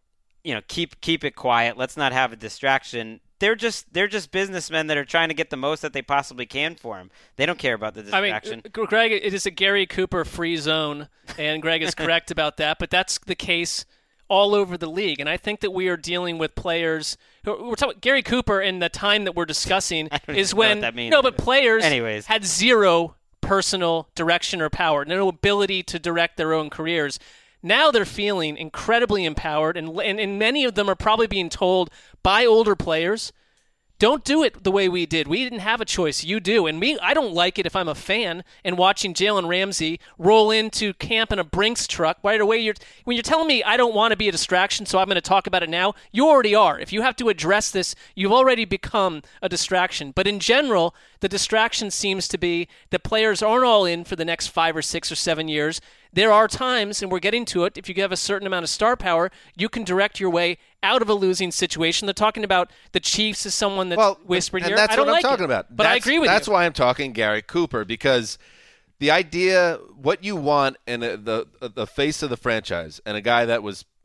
keep it quiet. Let's not have a distraction. They're just businessmen that are trying to get the most that they possibly can for him. They don't care about the distraction. I mean, Greg, it is a Gary Cooper free zone, and Greg is correct about that. But that's the case all over the league, and I think that we are dealing with players. We're talking Gary Cooper, and the time that we're discussing is when but players had zero personal direction or power, no ability to direct their own careers. Now they're feeling incredibly empowered, and many of them are probably being told by older players, don't do it the way we did. We didn't have a choice. You do. And I don't like it if I'm a fan and watching Jalen Ramsey roll into camp in a Brinks truck. Right away, when you're telling me I don't want to be a distraction, so I'm going to talk about it now, you already are. If you have to address this, you've already become a distraction. But in general, the distraction seems to be that players aren't all in for the next 5 or 6 or 7 years. There are times, and we're getting to it, if you have a certain amount of star power, you can direct your way out of a losing situation. They're talking about the Chiefs as someone that's whispered here. That's I don't what I'm like talking it, about. But I agree with you. That's why I'm talking Gary Cooper, because the idea, what you want in the face of the franchise, and a guy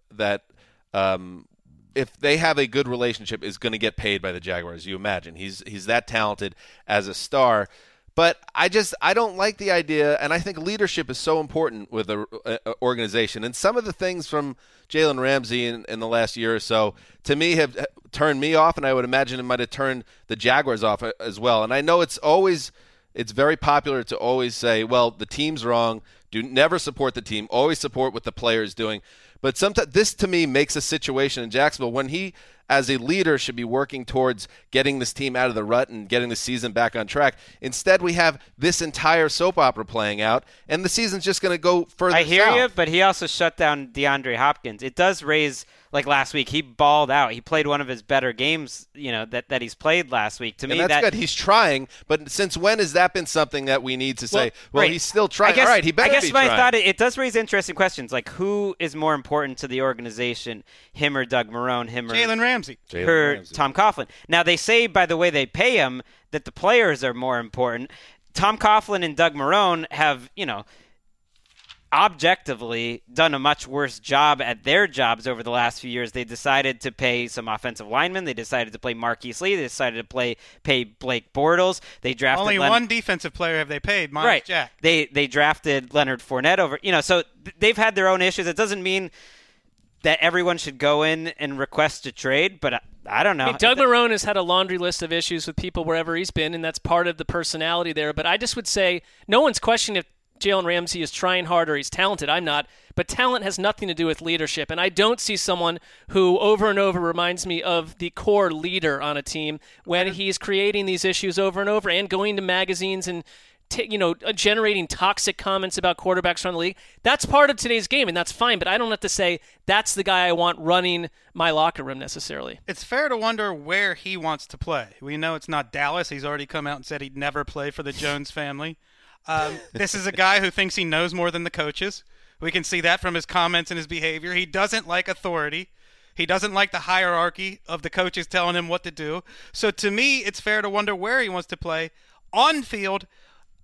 if they have a good relationship, is going to get paid by the Jaguars. You imagine he's that talented as a star. But I don't like the idea, and I think leadership is so important with an organization. And some of the things from Jalen Ramsey in the last year or so, to me, have turned me off, and I would imagine it might have turned the Jaguars off as well. And I know it's very popular to always say, well, the team's wrong. Never support the team. Always support what the player is doing. But sometimes this, to me, makes a situation in Jacksonville when he, as a leader, should be working towards getting this team out of the rut and getting the season back on track. Instead, we have this entire soap opera playing out, and the season's just going to go further south. I hear you, but he also shut down DeAndre Hopkins. It does raise, like last week, he balled out. He played one of his better games, that he's played last week. To me, that's good. He's trying, but since when has that been something that we need to say, right, he's still trying? All right, he better be trying. I guess my thought, it does raise interesting questions, like who is more important to the organization, him or Doug Marrone, him or Jalen Ramsey, Tom Coughlin. Now, they say, by the way they pay him, that the players are more important. Tom Coughlin and Doug Marrone have, objectively done a much worse job at their jobs over the last few years. They decided to pay some offensive linemen. They decided to play Marquise Lee. They decided to pay Blake Bortles. They drafted only one defensive player have they paid, Myles Jack. They drafted Leonard Fournette over. So they've had their own issues. It doesn't mean that everyone should go in and request a trade, but I don't know. Doug Marrone has had a laundry list of issues with people wherever he's been, and that's part of the personality there. But I just would say no one's questioning if Jalen Ramsey is trying hard or he's talented. I'm not. But talent has nothing to do with leadership. And I don't see someone who over and over reminds me of the core leader on a team when he's creating these issues over and over and going to magazines and generating toxic comments about quarterbacks around the league. That's part of today's game, and that's fine. But I don't have to say that's the guy I want running my locker room necessarily. It's fair to wonder where he wants to play. We know it's not Dallas. He's already come out and said he'd never play for the Jones family. This is a guy who thinks he knows more than the coaches. We can see that from his comments and his behavior. He doesn't like authority. He doesn't like the hierarchy of the coaches telling him what to do. So to me, it's fair to wonder where he wants to play. On field,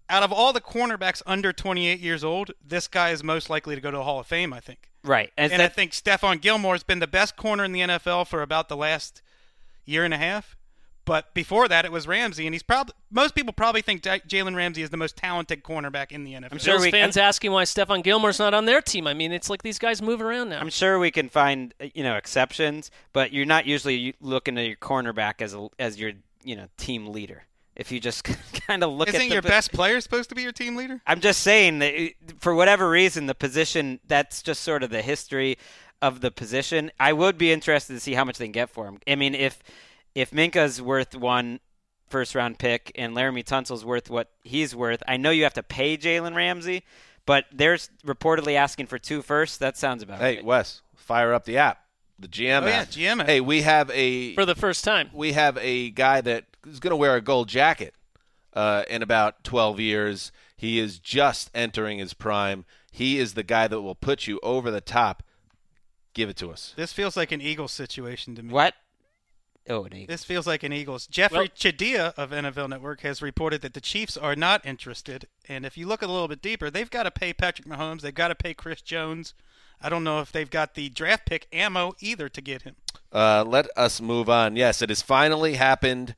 out of all the cornerbacks under 28 years old, this guy is most likely to go to the Hall of Fame, I think. Right. And I think Stephon Gilmore has been the best corner in the NFL for about the last year and a half. But before that, it was Ramsey, and most people probably think Jalen Ramsey is the most talented cornerback in the NFL. I'm sure fans asking why Stephon Gilmore's not on their team. I mean, it's like these guys move around now. I'm sure we can find exceptions, but you're not usually looking at your cornerback as your team leader. If you just kind of look Isn't your best player supposed to be your team leader? I'm just saying that for whatever reason, the position, that's just sort of the history of the position. I would be interested to see how much they can get for him. I mean, if Minka's worth one first-round pick and Laramie Tunsil's worth what he's worth, I know you have to pay Jalen Ramsey, but they're reportedly asking for 2 firsts. That sounds about right. Hey, Wes, fire up the app, the GM app. Yeah, GM app. Hey, we have for the first time. We have a guy that is going to wear a gold jacket in about 12 years. He is just entering his prime. He is the guy that will put you over the top. Give it to us. This feels like an Eagles situation to me. What? Oh, an Eagles. This feels like an Eagles. Jeffrey Chadia of NFL Network has reported that the Chiefs are not interested. And if you look a little bit deeper, they've got to pay Patrick Mahomes. They've got to pay Chris Jones. I don't know if they've got the draft pick ammo either to get him. Let us move on. Yes, it has finally happened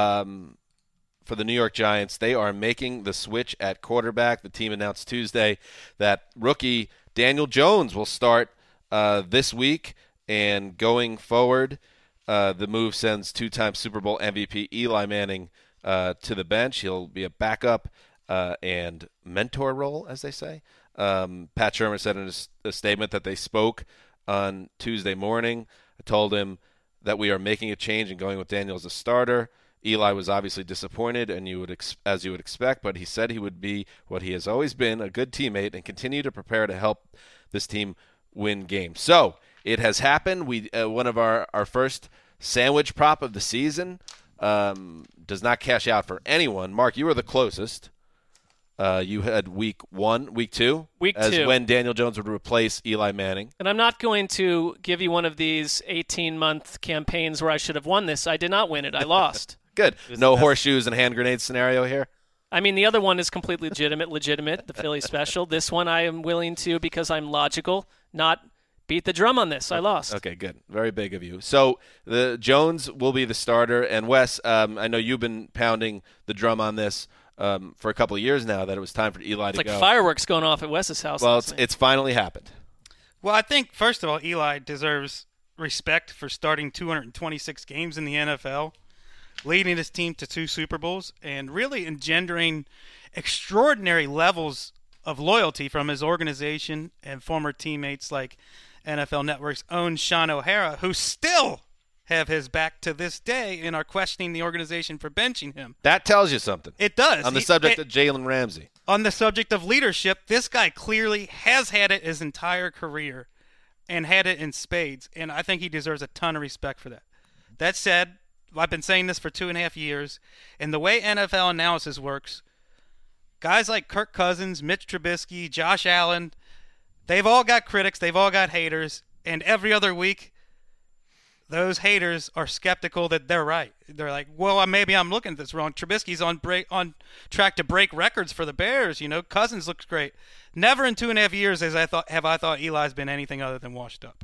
for the New York Giants. They are making the switch at quarterback. The team announced Tuesday that rookie Daniel Jones will start this week, and going forward, the move sends 2-time Super Bowl MVP Eli Manning to the bench. He'll be a backup and mentor role, as they say. Pat Shurmur said in a statement that they spoke on Tuesday morning. I told him that we are making a change and going with Daniel as a starter. Eli was obviously disappointed, and as you would expect, but he said he would be what he has always been, a good teammate, and continue to prepare to help this team win games. So it has happened. We one of our first sandwich prop of the season does not cash out for anyone. Mark, you were the closest. You had week 2 as when Daniel Jones would replace Eli Manning. And I'm not going to give you one of these 18-month campaigns where I should have won this. I did not win it. I lost. Good. No horseshoes and hand grenades scenario here? I mean, the other one is completely legitimate, the Philly special. This one I am willing to, because I'm logical, not beat the drum on this. I lost. Okay, good. Very big of you. So the Jones will be the starter. And Wes, I know you've been pounding the drum on this for a couple of years now, that it was time for Eli to go. It's like fireworks going off at Wes's house. Well, it's finally happened. Well, I think, first of all, Eli deserves respect for starting 226 games in the NFL, leading his team to 2 Super Bowls, and really engendering extraordinary levels of loyalty from his organization and former teammates like NFL Network's own Sean O'Hara, who still have his back to this day and are questioning the organization for benching him. That tells you something. It does. On the subject of Jalen Ramsey. On the subject of leadership, this guy clearly has had it his entire career and had it in spades, and I think he deserves a ton of respect for that. That said, I've been saying this for 2.5 years, and the way NFL analysis works, guys like Kirk Cousins, Mitch Trubisky, Josh Allen, they've all got critics, they've all got haters, and every other week, those haters are skeptical that they're right. They're like, well, maybe I'm looking at this wrong. Trubisky's on track to break records for the Bears. Cousins looks great. Never in 2.5 years have I thought Eli's been anything other than washed up.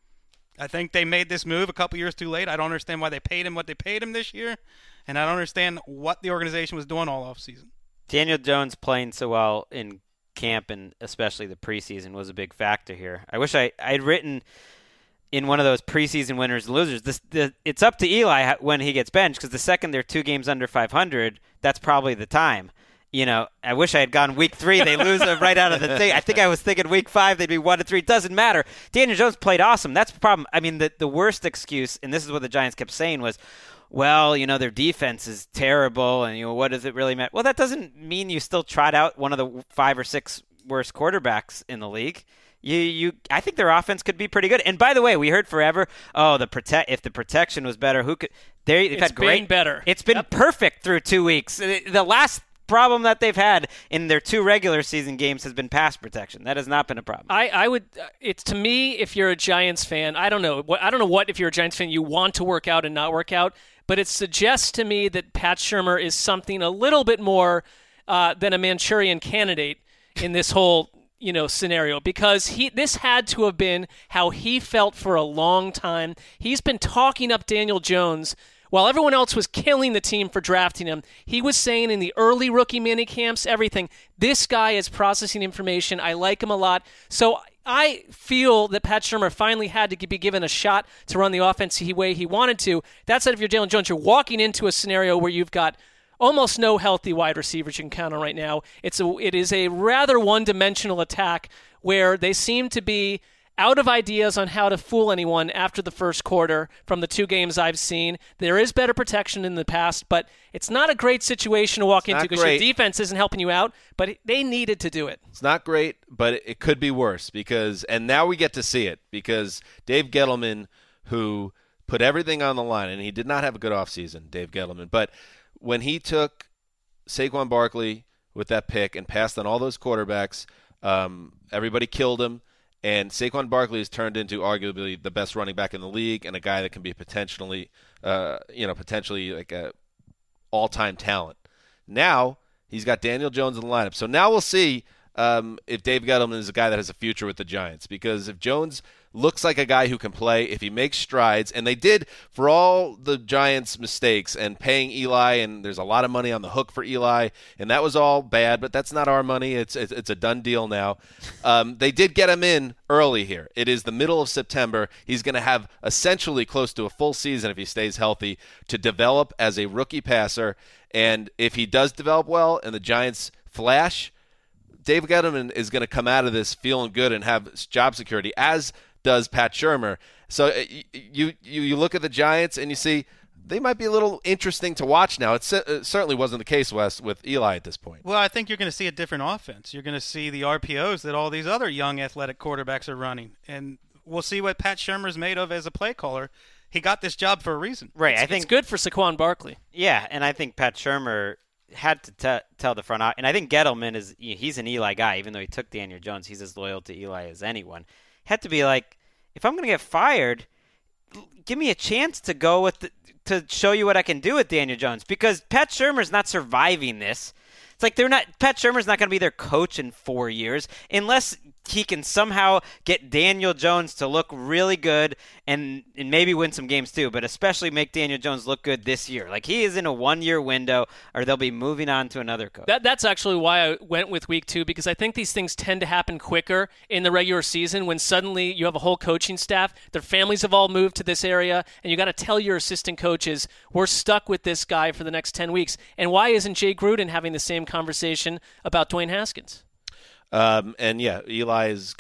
I think they made this move a couple years too late. I don't understand why they paid him what they paid him this year, and I don't understand what the organization was doing all offseason. Daniel Jones playing so well in camp and especially the preseason was a big factor here. I wish I'd written in one of those preseason winners and losers. It's up to Eli when he gets benched, because the second they're 2 games under 500, that's probably the time. I wish I had gone week 3. They lose right out of the thing. I think I was thinking week 5 they'd be 1-3. It doesn't matter. Daniel Jones played awesome. That's the problem. I mean, the worst excuse, and this is what the Giants kept saying, was, well, their defense is terrible, and what does it really matter? Well, that doesn't mean you still trot out one of the 5 or 6 worst quarterbacks in the league. I think their offense could be pretty good. And by the way, we heard forever, if the protection was better, who could? It's been better. It's been perfect through 2 weeks. The last problem that they've had in their 2 regular season games has been pass protection. That has not been a problem. I would. It's, to me, if you're a Giants fan, I don't know what if you're a Giants fan you want to work out and not work out, but it suggests to me that Pat Shurmur is something a little bit more than a Manchurian Candidate in this whole scenario, because this had to have been how he felt for a long time. He's been talking up Daniel Jones while everyone else was killing the team for drafting him. He was saying in the early rookie mini camps, everything, this guy is processing information. I like him a lot. So I feel that Pat Shurmur finally had to be given a shot to run the offense the way he wanted to. That said, if you're Daniel Jones, you're walking into a scenario where you've got almost no healthy wide receivers you can count on right now. It is a rather one-dimensional attack where they seem to be out of ideas on how to fool anyone after the first quarter from the 2 games I've seen. There is better protection in the past, but it's not a great situation to walk into because your defense isn't helping you out, but they needed to do it. It's not great, but it could be worse and now we get to see it, because Dave Gettleman, who put everything on the line, and he did not have a good offseason, Dave Gettleman, but when he took Saquon Barkley with that pick and passed on all those quarterbacks, everybody killed him. And Saquon Barkley has turned into arguably the best running back in the league and a guy that can be potentially like a all-time talent. Now he's got Daniel Jones in the lineup. So now we'll see if Dave Gettleman is a guy that has a future with the Giants. Because if Jones looks like a guy who can play, if he makes strides, and they did for all the Giants' mistakes and paying Eli, and there's a lot of money on the hook for Eli, and that was all bad, but that's not our money. It's a done deal now. They did get him in early here. It is the middle of September. He's going to have essentially close to a full season if he stays healthy to develop as a rookie passer, and if he does develop well and the Giants flash, Dave Gettleman is going to come out of this feeling good and have job security, as does Pat Shurmur. So you look at the Giants and you see they might be a little interesting to watch now. It certainly wasn't the case, Wes, with Eli at this point. Well, I think you're going to see a different offense. You're going to see the RPOs that all these other young athletic quarterbacks are running. And we'll see what Pat Shurmur's made of as a play caller. He got this job for a reason. Right. I think it's good for Saquon Barkley. Yeah, and I think Pat Shurmur had to tell the front office. And I think Gettleman he's an Eli guy. Even though he took Daniel Jones, he's as loyal to Eli as anyone. Had to be like, if I'm going to get fired, give me a chance to go to show you what I can do with Daniel Jones, because Pat Shurmur's not surviving this. It's like Pat Shurmur's not going to be their coach in 4 years unless he can somehow get Daniel Jones to look really good and maybe win some games too, but especially make Daniel Jones look good this year. Like, he is in a 1-year window, or they'll be moving on to another coach. That's actually why I went with week 2, because I think these things tend to happen quicker in the regular season when suddenly you have a whole coaching staff, their families have all moved to this area, and you got to tell your assistant coaches, we're stuck with this guy for the next 10 weeks. And why isn't Jay Gruden having the same conversation about Dwayne Haskins? And yeah, Eli he's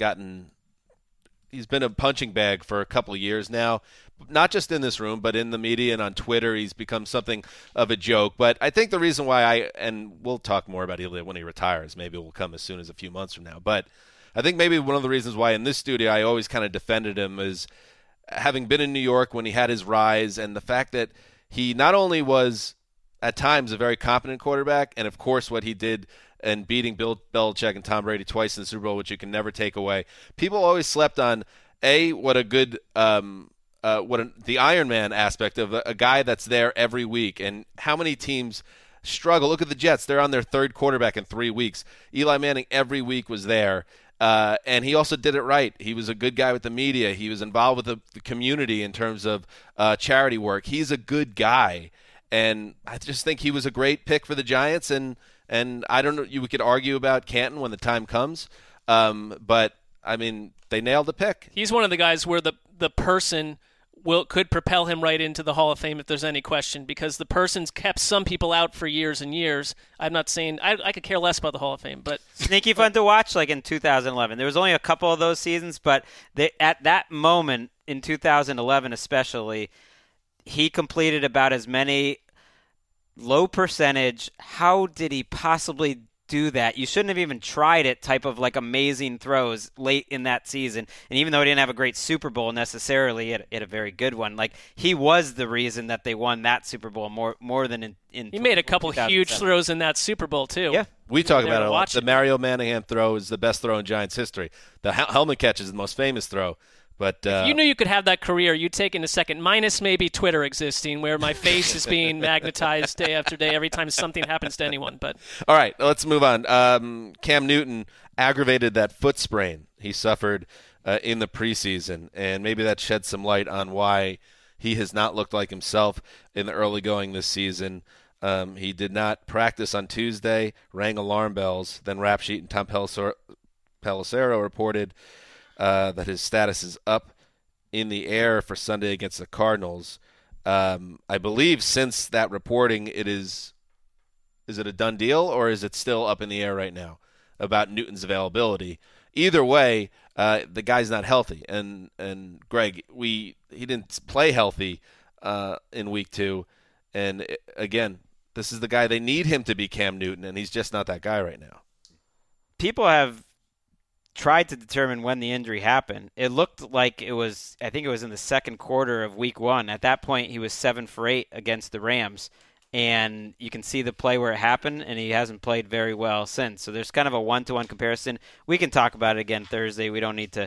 been a punching bag for a couple of years now, not just in this room, but in the media and on Twitter. He's become something of a joke. But I think the reason why and we'll talk more about Eli when he retires, maybe it will come as soon as a few months from now. But I think maybe one of the reasons why in this studio I always kind of defended him is having been in New York when he had his rise, and the fact that he not only was at times a very competent quarterback, and of course what he did and beating Bill Belichick and Tom Brady twice in the Super Bowl, which you can never take away. People always slept on what a good the Iron Man aspect of a guy that's there every week, and how many teams struggle. Look at the Jets; they're on their 3rd quarterback in 3 weeks. Eli Manning every week was there, and he also did it right. He was a good guy with the media. He was involved with the community in terms of charity work. He's a good guy, and I just think he was a great pick for the Giants. And I don't know, we could argue about Canton when the time comes, but, I mean, they nailed the pick. He's one of the guys where the person could propel him right into the Hall of Fame if there's any question, because the person's kept some people out for years and years. I'm not saying – I could care less about the Hall of Fame, but – Sneaky fun to watch, like in 2011. There was only a couple of those seasons, but at that moment in 2011 especially, he completed about as many – low percentage, how did he possibly do that? You shouldn't have even tried it type of like amazing throws late in that season. And even though he didn't have a great Super Bowl necessarily, he had a very good one. Like, he was the reason that they won that Super Bowl more than in he made a couple huge throws in that Super Bowl too. Yeah. We talk about it a lot. The Mario Manningham throw is the best throw in Giants history. The helmet catch is the most famous throw. But if you knew you could have that career, you'd take in a second, minus maybe Twitter existing, where my face is being magnetized day after day every time something happens to anyone. But all right, let's move on. Cam Newton aggravated that foot sprain he suffered in the preseason, and maybe that sheds some light on why he has not looked like himself in the early going this season. He did not practice on Tuesday, rang alarm bells. Then Rap Sheet and Tom Pelissero reported that his status is up in the air for Sunday against the Cardinals. I believe since that reporting, is it a done deal, or is it still up in the air right now about Newton's availability? Either way, the guy's not healthy. And Greg, he didn't play healthy in week 2. And again, this is the guy they need him to be, Cam Newton, and he's just not that guy right now. People have tried to determine when the injury happened. It looked like I think it was in the second quarter of week 1. At that point, he was 7 for 8 against the Rams. And you can see the play where it happened, and he hasn't played very well since. So there's kind of a one-to-one comparison. We can talk about it again Thursday. We don't need to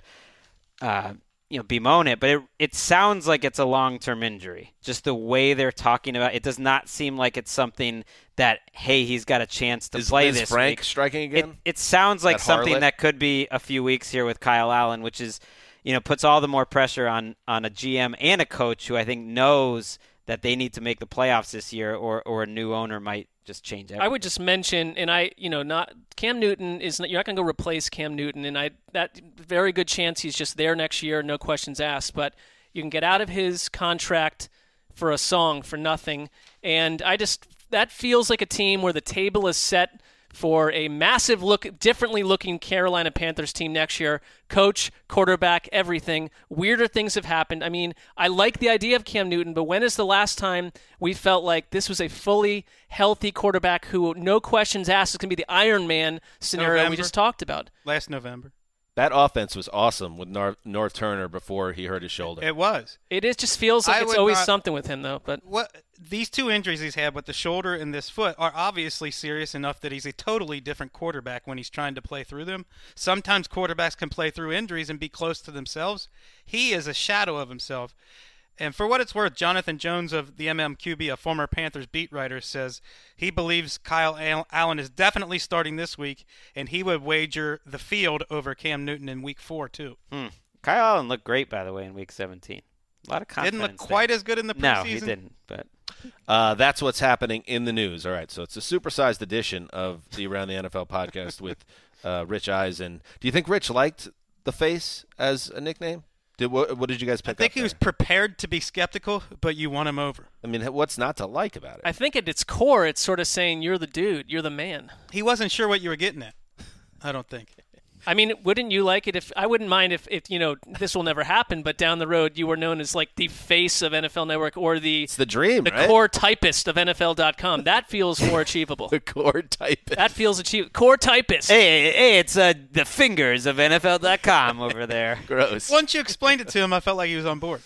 bemoan it, but it sounds like it's a long-term injury. Just the way they're talking about it does not seem like it's something that, hey, he's got a chance to play this Frank week. Striking again? It sounds like something harlot? that could be a few weeks here with Kyle Allen, which is, puts all the more pressure on a GM and a coach who I think knows that they need to make the playoffs this year, or a new owner might just change everything. I would just mention, and not Cam Newton you're not going to go replace Cam Newton, and that very good chance he's just there next year, no questions asked. But you can get out of his contract for a song for nothing, and that feels like a team where the table is set for a massive differently looking Carolina Panthers team next year. Coach, quarterback, everything. Weirder things have happened. I mean, I like the idea of Cam Newton, but when is the last time we felt like this was a fully healthy quarterback who, no questions asked, is going to be the Iron Man scenario we just talked about? Last November. That offense was awesome with North Turner before he hurt his shoulder. It was. It just feels like it's always something with him, though. But these 2 injuries he's had with the shoulder and this foot are obviously serious enough that he's a totally different quarterback when he's trying to play through them. Sometimes quarterbacks can play through injuries and be close to themselves. He is a shadow of himself. And for what it's worth, Jonathan Jones of the MMQB, a former Panthers beat writer, says he believes Kyle Allen is definitely starting this week, and he would wager the field over Cam Newton in week 4, too. Kyle Allen looked great, by the way, in week 17. A lot of confidence. Didn't look quite as good in the preseason. No, he didn't. But that's what's happening in the news. All right, so it's a supersized edition of the Around the NFL podcast with Rich Eisen. Do you think Rich liked the face as a nickname? What did you guys pick up? I think he was prepared to be skeptical, but you won him over. I mean, what's not to like about it? I think at its core, it's sort of saying you're the dude, you're the man. He wasn't sure what you were getting at, I don't think. I mean, wouldn't you like it if – I wouldn't mind if this will never happen, but down the road you were known as like the face of NFL Network or it's the dream, the right? core typist of NFL.com. That feels more achievable. The core typist. That feels achievable. Core typist. Hey, it's the fingers of NFL.com over there. Gross. Once you explained it to him, I felt like he was on board.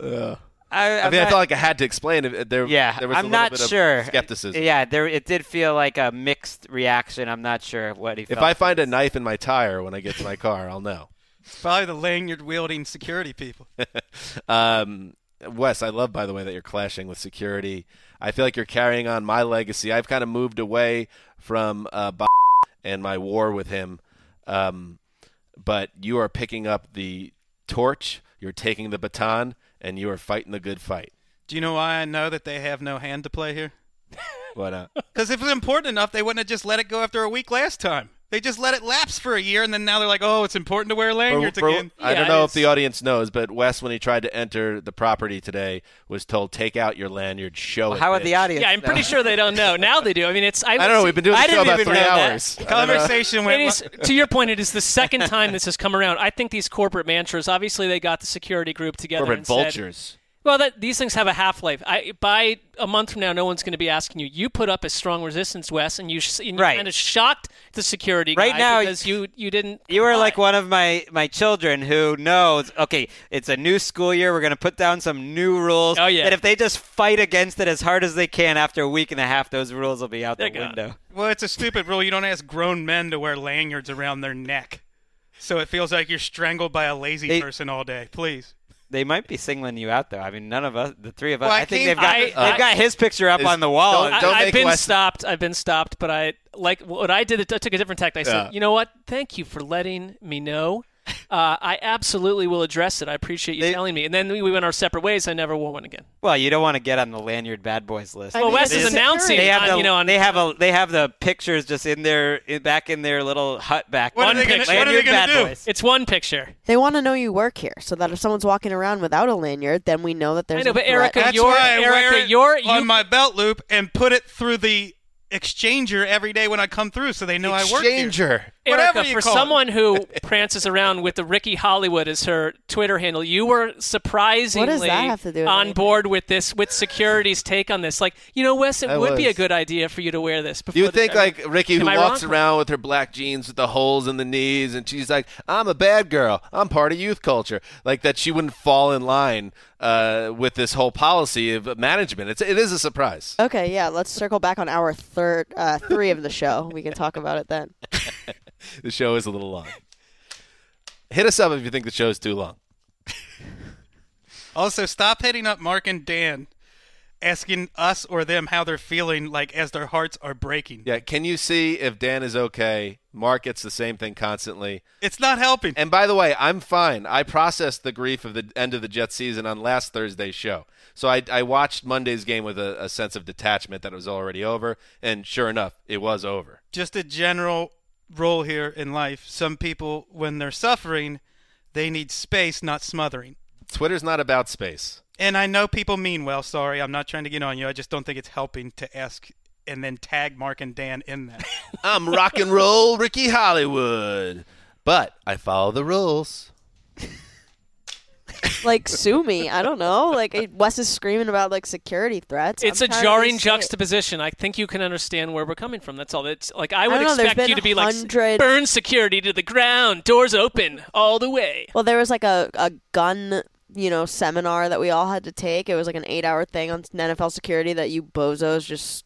I felt like I had to explain it. There was I'm a little not bit sure. of skepticism. Yeah, it did feel like a mixed reaction. I'm not sure what he felt. If I find a knife in my tire when I get to my car, I'll know. It's probably the lanyard-wielding security people. Wes, I love, by the way, that you're clashing with security. I feel like you're carrying on my legacy. I've kind of moved away from Bob and my war with him, but you are picking up the torch, you're taking the baton, and you are fighting the good fight. Do you know why I know that they have no hand to play here? Why not? Because if it was important enough, they wouldn't have just let it go after a week last time. They just let it lapse for a year, and then now they're like, oh, it's important to wear lanyards again. I don't know if the audience knows, but Wes, when he tried to enter the property today, was told, take out your lanyard, show it. How would the audience Yeah, I'm pretty sure they don't know. Now they do. I mean, I don't know. We've been doing the show about 3 hours. Conversation went. To your point, it is the second time this has come around. I think these corporate mantras, obviously they got the security group together Corporate and vultures. Said, well, these things have a half-life. By a month from now, no one's going to be asking you. You put up a strong resistance, Wes, and you kind of shocked the security guy now, because you didn't. You were like one of my children who knows, okay, it's a new school year. We're going to put down some new rules. Oh, yeah. And if they just fight against it as hard as they can after a week and a half, those rules will be out the window. Well, it's a stupid rule. You don't ask grown men to wear lanyards around their neck. So it feels like you're strangled by a lazy person all day. Please. They might be singling you out, though. I mean, none of us, the three of us. Well, I think they've got his picture up on the wall. I've been stopped. I've been stopped, but I what I did. I took a different tact. I said, you know what? Thank you for letting me know. I absolutely will address it. I appreciate you telling me. And then we went our separate ways. I never wore one again. Well, you don't want to get on the Lanyard Bad Boys list. Well, Wes is announcing. They have the pictures just back in their little hut back. What are they going to do? Boys. It's one picture. They want to know you work here, so that if someone's walking around without a lanyard, then we know that there's. I know, but threat. That's why I wear it on my belt loop and put it through the exchanger every day when I come through, so they know I work here. Exchanger. Erica, for someone who prances around with the Ricky Hollywood as her Twitter handle, you were surprisingly on board with this, with security's take on this. Like, Wes, it would be a good idea for you to wear this. You would think like Ricky, who walks around with her black jeans with the holes in the knees, and she's like, I'm a bad girl. I'm part of youth culture. Like that she wouldn't fall in line with this whole policy of management. It is a surprise. Okay, yeah, let's circle back on our three of the show. We can talk about it then. The show is a little long. Hit us up if you think the show is too long. Also, stop hitting up Mark and Dan, asking us or them how they're feeling, like as their hearts are breaking. Yeah, can you see if Dan is okay? Mark gets the same thing constantly. It's not helping. And by the way, I'm fine. I processed the grief of the end of the Jets season on last Thursday's show. So I watched Monday's game with a sense of detachment that it was already over, and sure enough, it was over. Just a general rule here in life. Some people, when they're suffering, they need space, not smothering. Twitter's not about space. And I know people mean well. Sorry, I'm not trying to get on you. I just don't think it's helping to ask and then tag Mark and Dan in that. I'm rock and roll Ricky Hollywood, but I follow the rules. Like, sue me. I don't know. Like, Wes is screaming about, like, security threats. It's a jarring juxtaposition. I think you can understand where we're coming from. That's all. It's like, I would expect you to be like, burn security to the ground, doors open all the way. Well, there was, like, a gun, seminar that we all had to take. It was, like, an 8-hour thing on NFL security that you bozos just,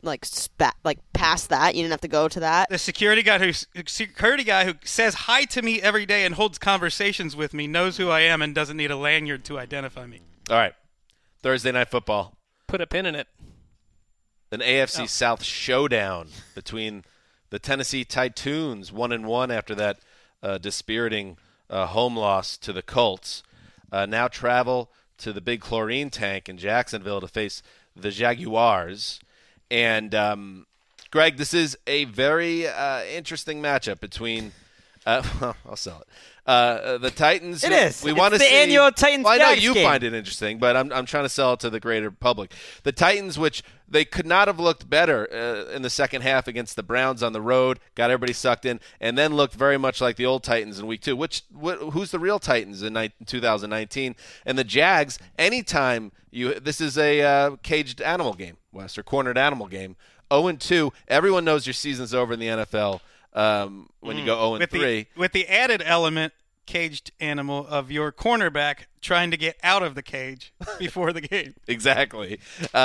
passed that. You didn't have to go to that. The security guy who says hi to me every day and holds conversations with me knows who I am and doesn't need a lanyard to identify me. All right. Thursday Night Football. Put a pin in it. An AFC South showdown between the Tennessee Titans, 1-1 after that dispiriting home loss to the Colts. Now travel to the big chlorine tank in Jacksonville to face the Jaguars. And, Greg, this is a very interesting matchup between I'll sell it. The Titans. It is. We want to see the annual Titans. Well, I know Jags you game. find it interesting, but I'm trying to sell it to the greater public. The Titans, which they could not have looked better in the second half against the Browns on the road, got everybody sucked in, and then looked very much like the old Titans in Week 2. Who's the real Titans in 2019? And the Jags. Anytime this is a caged animal game, Wes, or cornered animal game. 0-2. Everyone knows your season's over in the NFL. When you go 0-3. With the added element, caged animal, of your cornerback trying to get out of the cage before the game. Exactly.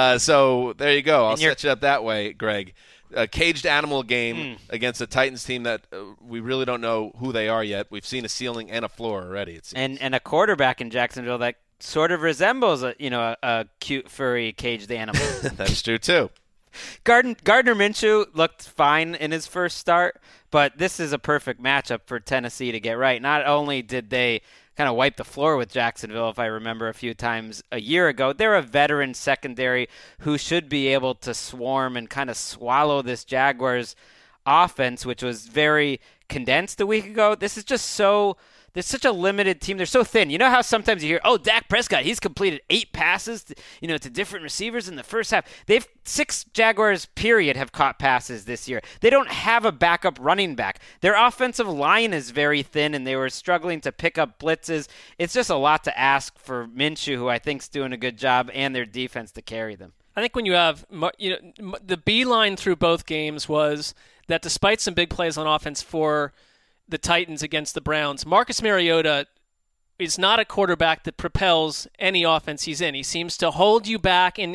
So there you go. I'll set you up that way, Greg. A caged animal game against a Titans team that we really don't know who they are yet. We've seen a ceiling and a floor already, it seems. And a quarterback in Jacksonville that sort of resembles a cute, furry, caged animal. That's true, too. Gardner Minshew looked fine in his first start, but this is a perfect matchup for Tennessee to get right. Not only did they kind of wipe the floor with Jacksonville, if I remember a few times a year ago, they're a veteran secondary who should be able to swarm and kind of swallow this Jaguars offense, which was very condensed a week ago. This is just there's such a limited team. They're so thin. You know how sometimes you hear, Dak Prescott, he's completed 8 passes to different receivers in the first half. 6 Jaguars, period, have caught passes this year. They don't have a backup running back. Their offensive line is very thin, and they were struggling to pick up blitzes. It's just a lot to ask for Minshew, who I think is doing a good job, and their defense to carry them. I think when you have the beeline through both games was that despite some big plays on offense for the Titans against the Browns, Marcus Mariota is not a quarterback that propels any offense he's in. He seems to hold you back. And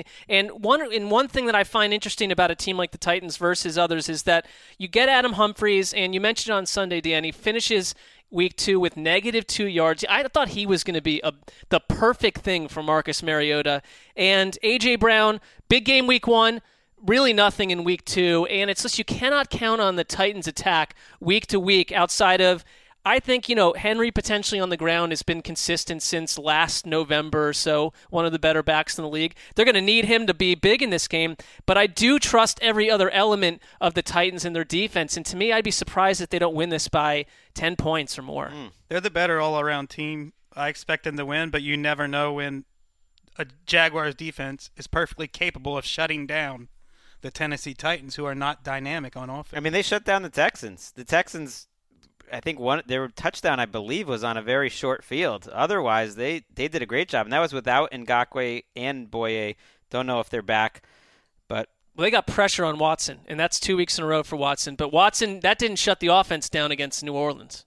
one thing that I find interesting about a team like the Titans versus others is that you get Adam Humphries, and you mentioned on Sunday, Dan, he finishes week 2 with -2 yards. I thought he was going to be the perfect thing for Marcus Mariota. And A.J. Brown, big game week 1, really nothing in week 2. And it's just you cannot count on the Titans' attack week to week outside of, I think, Henry potentially on the ground has been consistent since last November, so one of the better backs in the league. They're going to need him to be big in this game, but I do trust every other element of the Titans and their defense, and to me, I'd be surprised if they don't win this by 10 points or more. They're the better all-around team. I expect them to win, but you never know when a Jaguars defense is perfectly capable of shutting down the Tennessee Titans, who are not dynamic on offense. I mean, they shut down the Texans. The Texans, I think their touchdown, I believe, was on a very short field. Otherwise, they did a great job, and that was without Ngakoue and Boye. Don't know if they're back, but they got pressure on Watson, and that's 2 weeks in a row for Watson. But Watson, that didn't shut the offense down against New Orleans.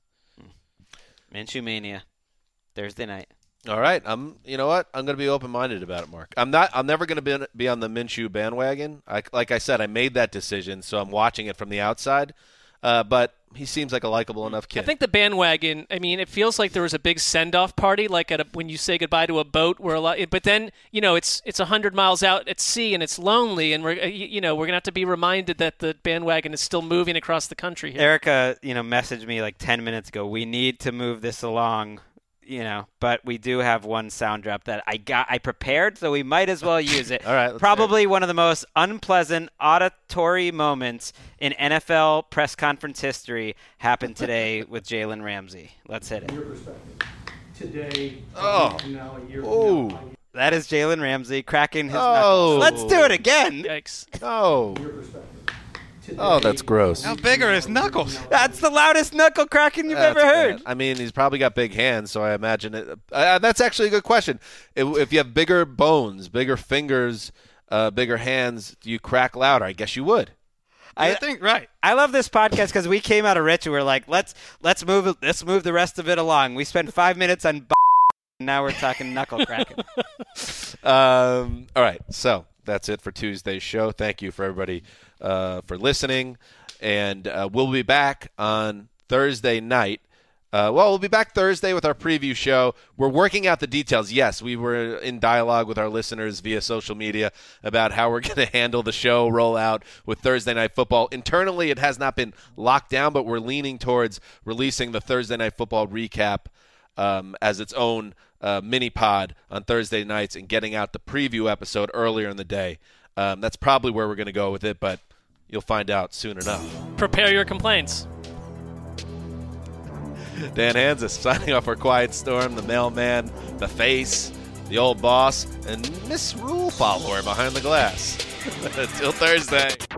Minshew Mania, Thursday night. All right, you know what? I'm going to be open-minded about it, Mark. I'm never going to be on the Minshew bandwagon. Like I said, I made that decision, so I'm watching it from the outside. But he seems like a likable enough kid. I think the bandwagon, I mean, it feels like there was a big send-off party, like when you say goodbye to a boat. But then, it's 100 miles out at sea and it's lonely, and we're going to have to be reminded that the bandwagon is still moving across the country here. Erica, messaged me like 10 minutes ago. We need to move this along. But we do have one sound drop that I prepared, so we might as well use it. All right. Probably one of the most unpleasant auditory moments in NFL press conference history happened today with Jalen Ramsey. Let's hit it. Your perspective. Today, a year from now. That is Jalen Ramsey cracking his knuckles. Let's do it again. Yikes. Oh. Your perspective. Oh, that's gross. How big are his knuckles? That's the loudest knuckle cracking you've ever heard. Bad. I mean, he's probably got big hands, so I imagine it. That's actually a good question. If you have bigger bones, bigger fingers, bigger hands, do you crack louder? I guess you would. I think right. I love this podcast because we came out of Rich and we're like, let's move the rest of it along. We spent 5 minutes on and now we're talking knuckle cracking. All right, so that's it for Tuesday's show. Thank you for everybody for listening, and we'll be back on Thursday night. We'll be back Thursday with our preview show. We're working out the details. Yes, we were in dialogue with our listeners via social media about how we're going to handle the show rollout with Thursday Night Football. Internally, it has not been locked down, but we're leaning towards releasing the Thursday Night Football recap as its own mini pod on Thursday nights and getting out the preview episode earlier in the day. That's probably where we're going to go with it, but you'll find out soon enough. Prepare your complaints. Dan Hanzus signing off for Quiet Storm, the mailman, the face, the old boss, and Miss Rule Follower behind the glass. Until Thursday.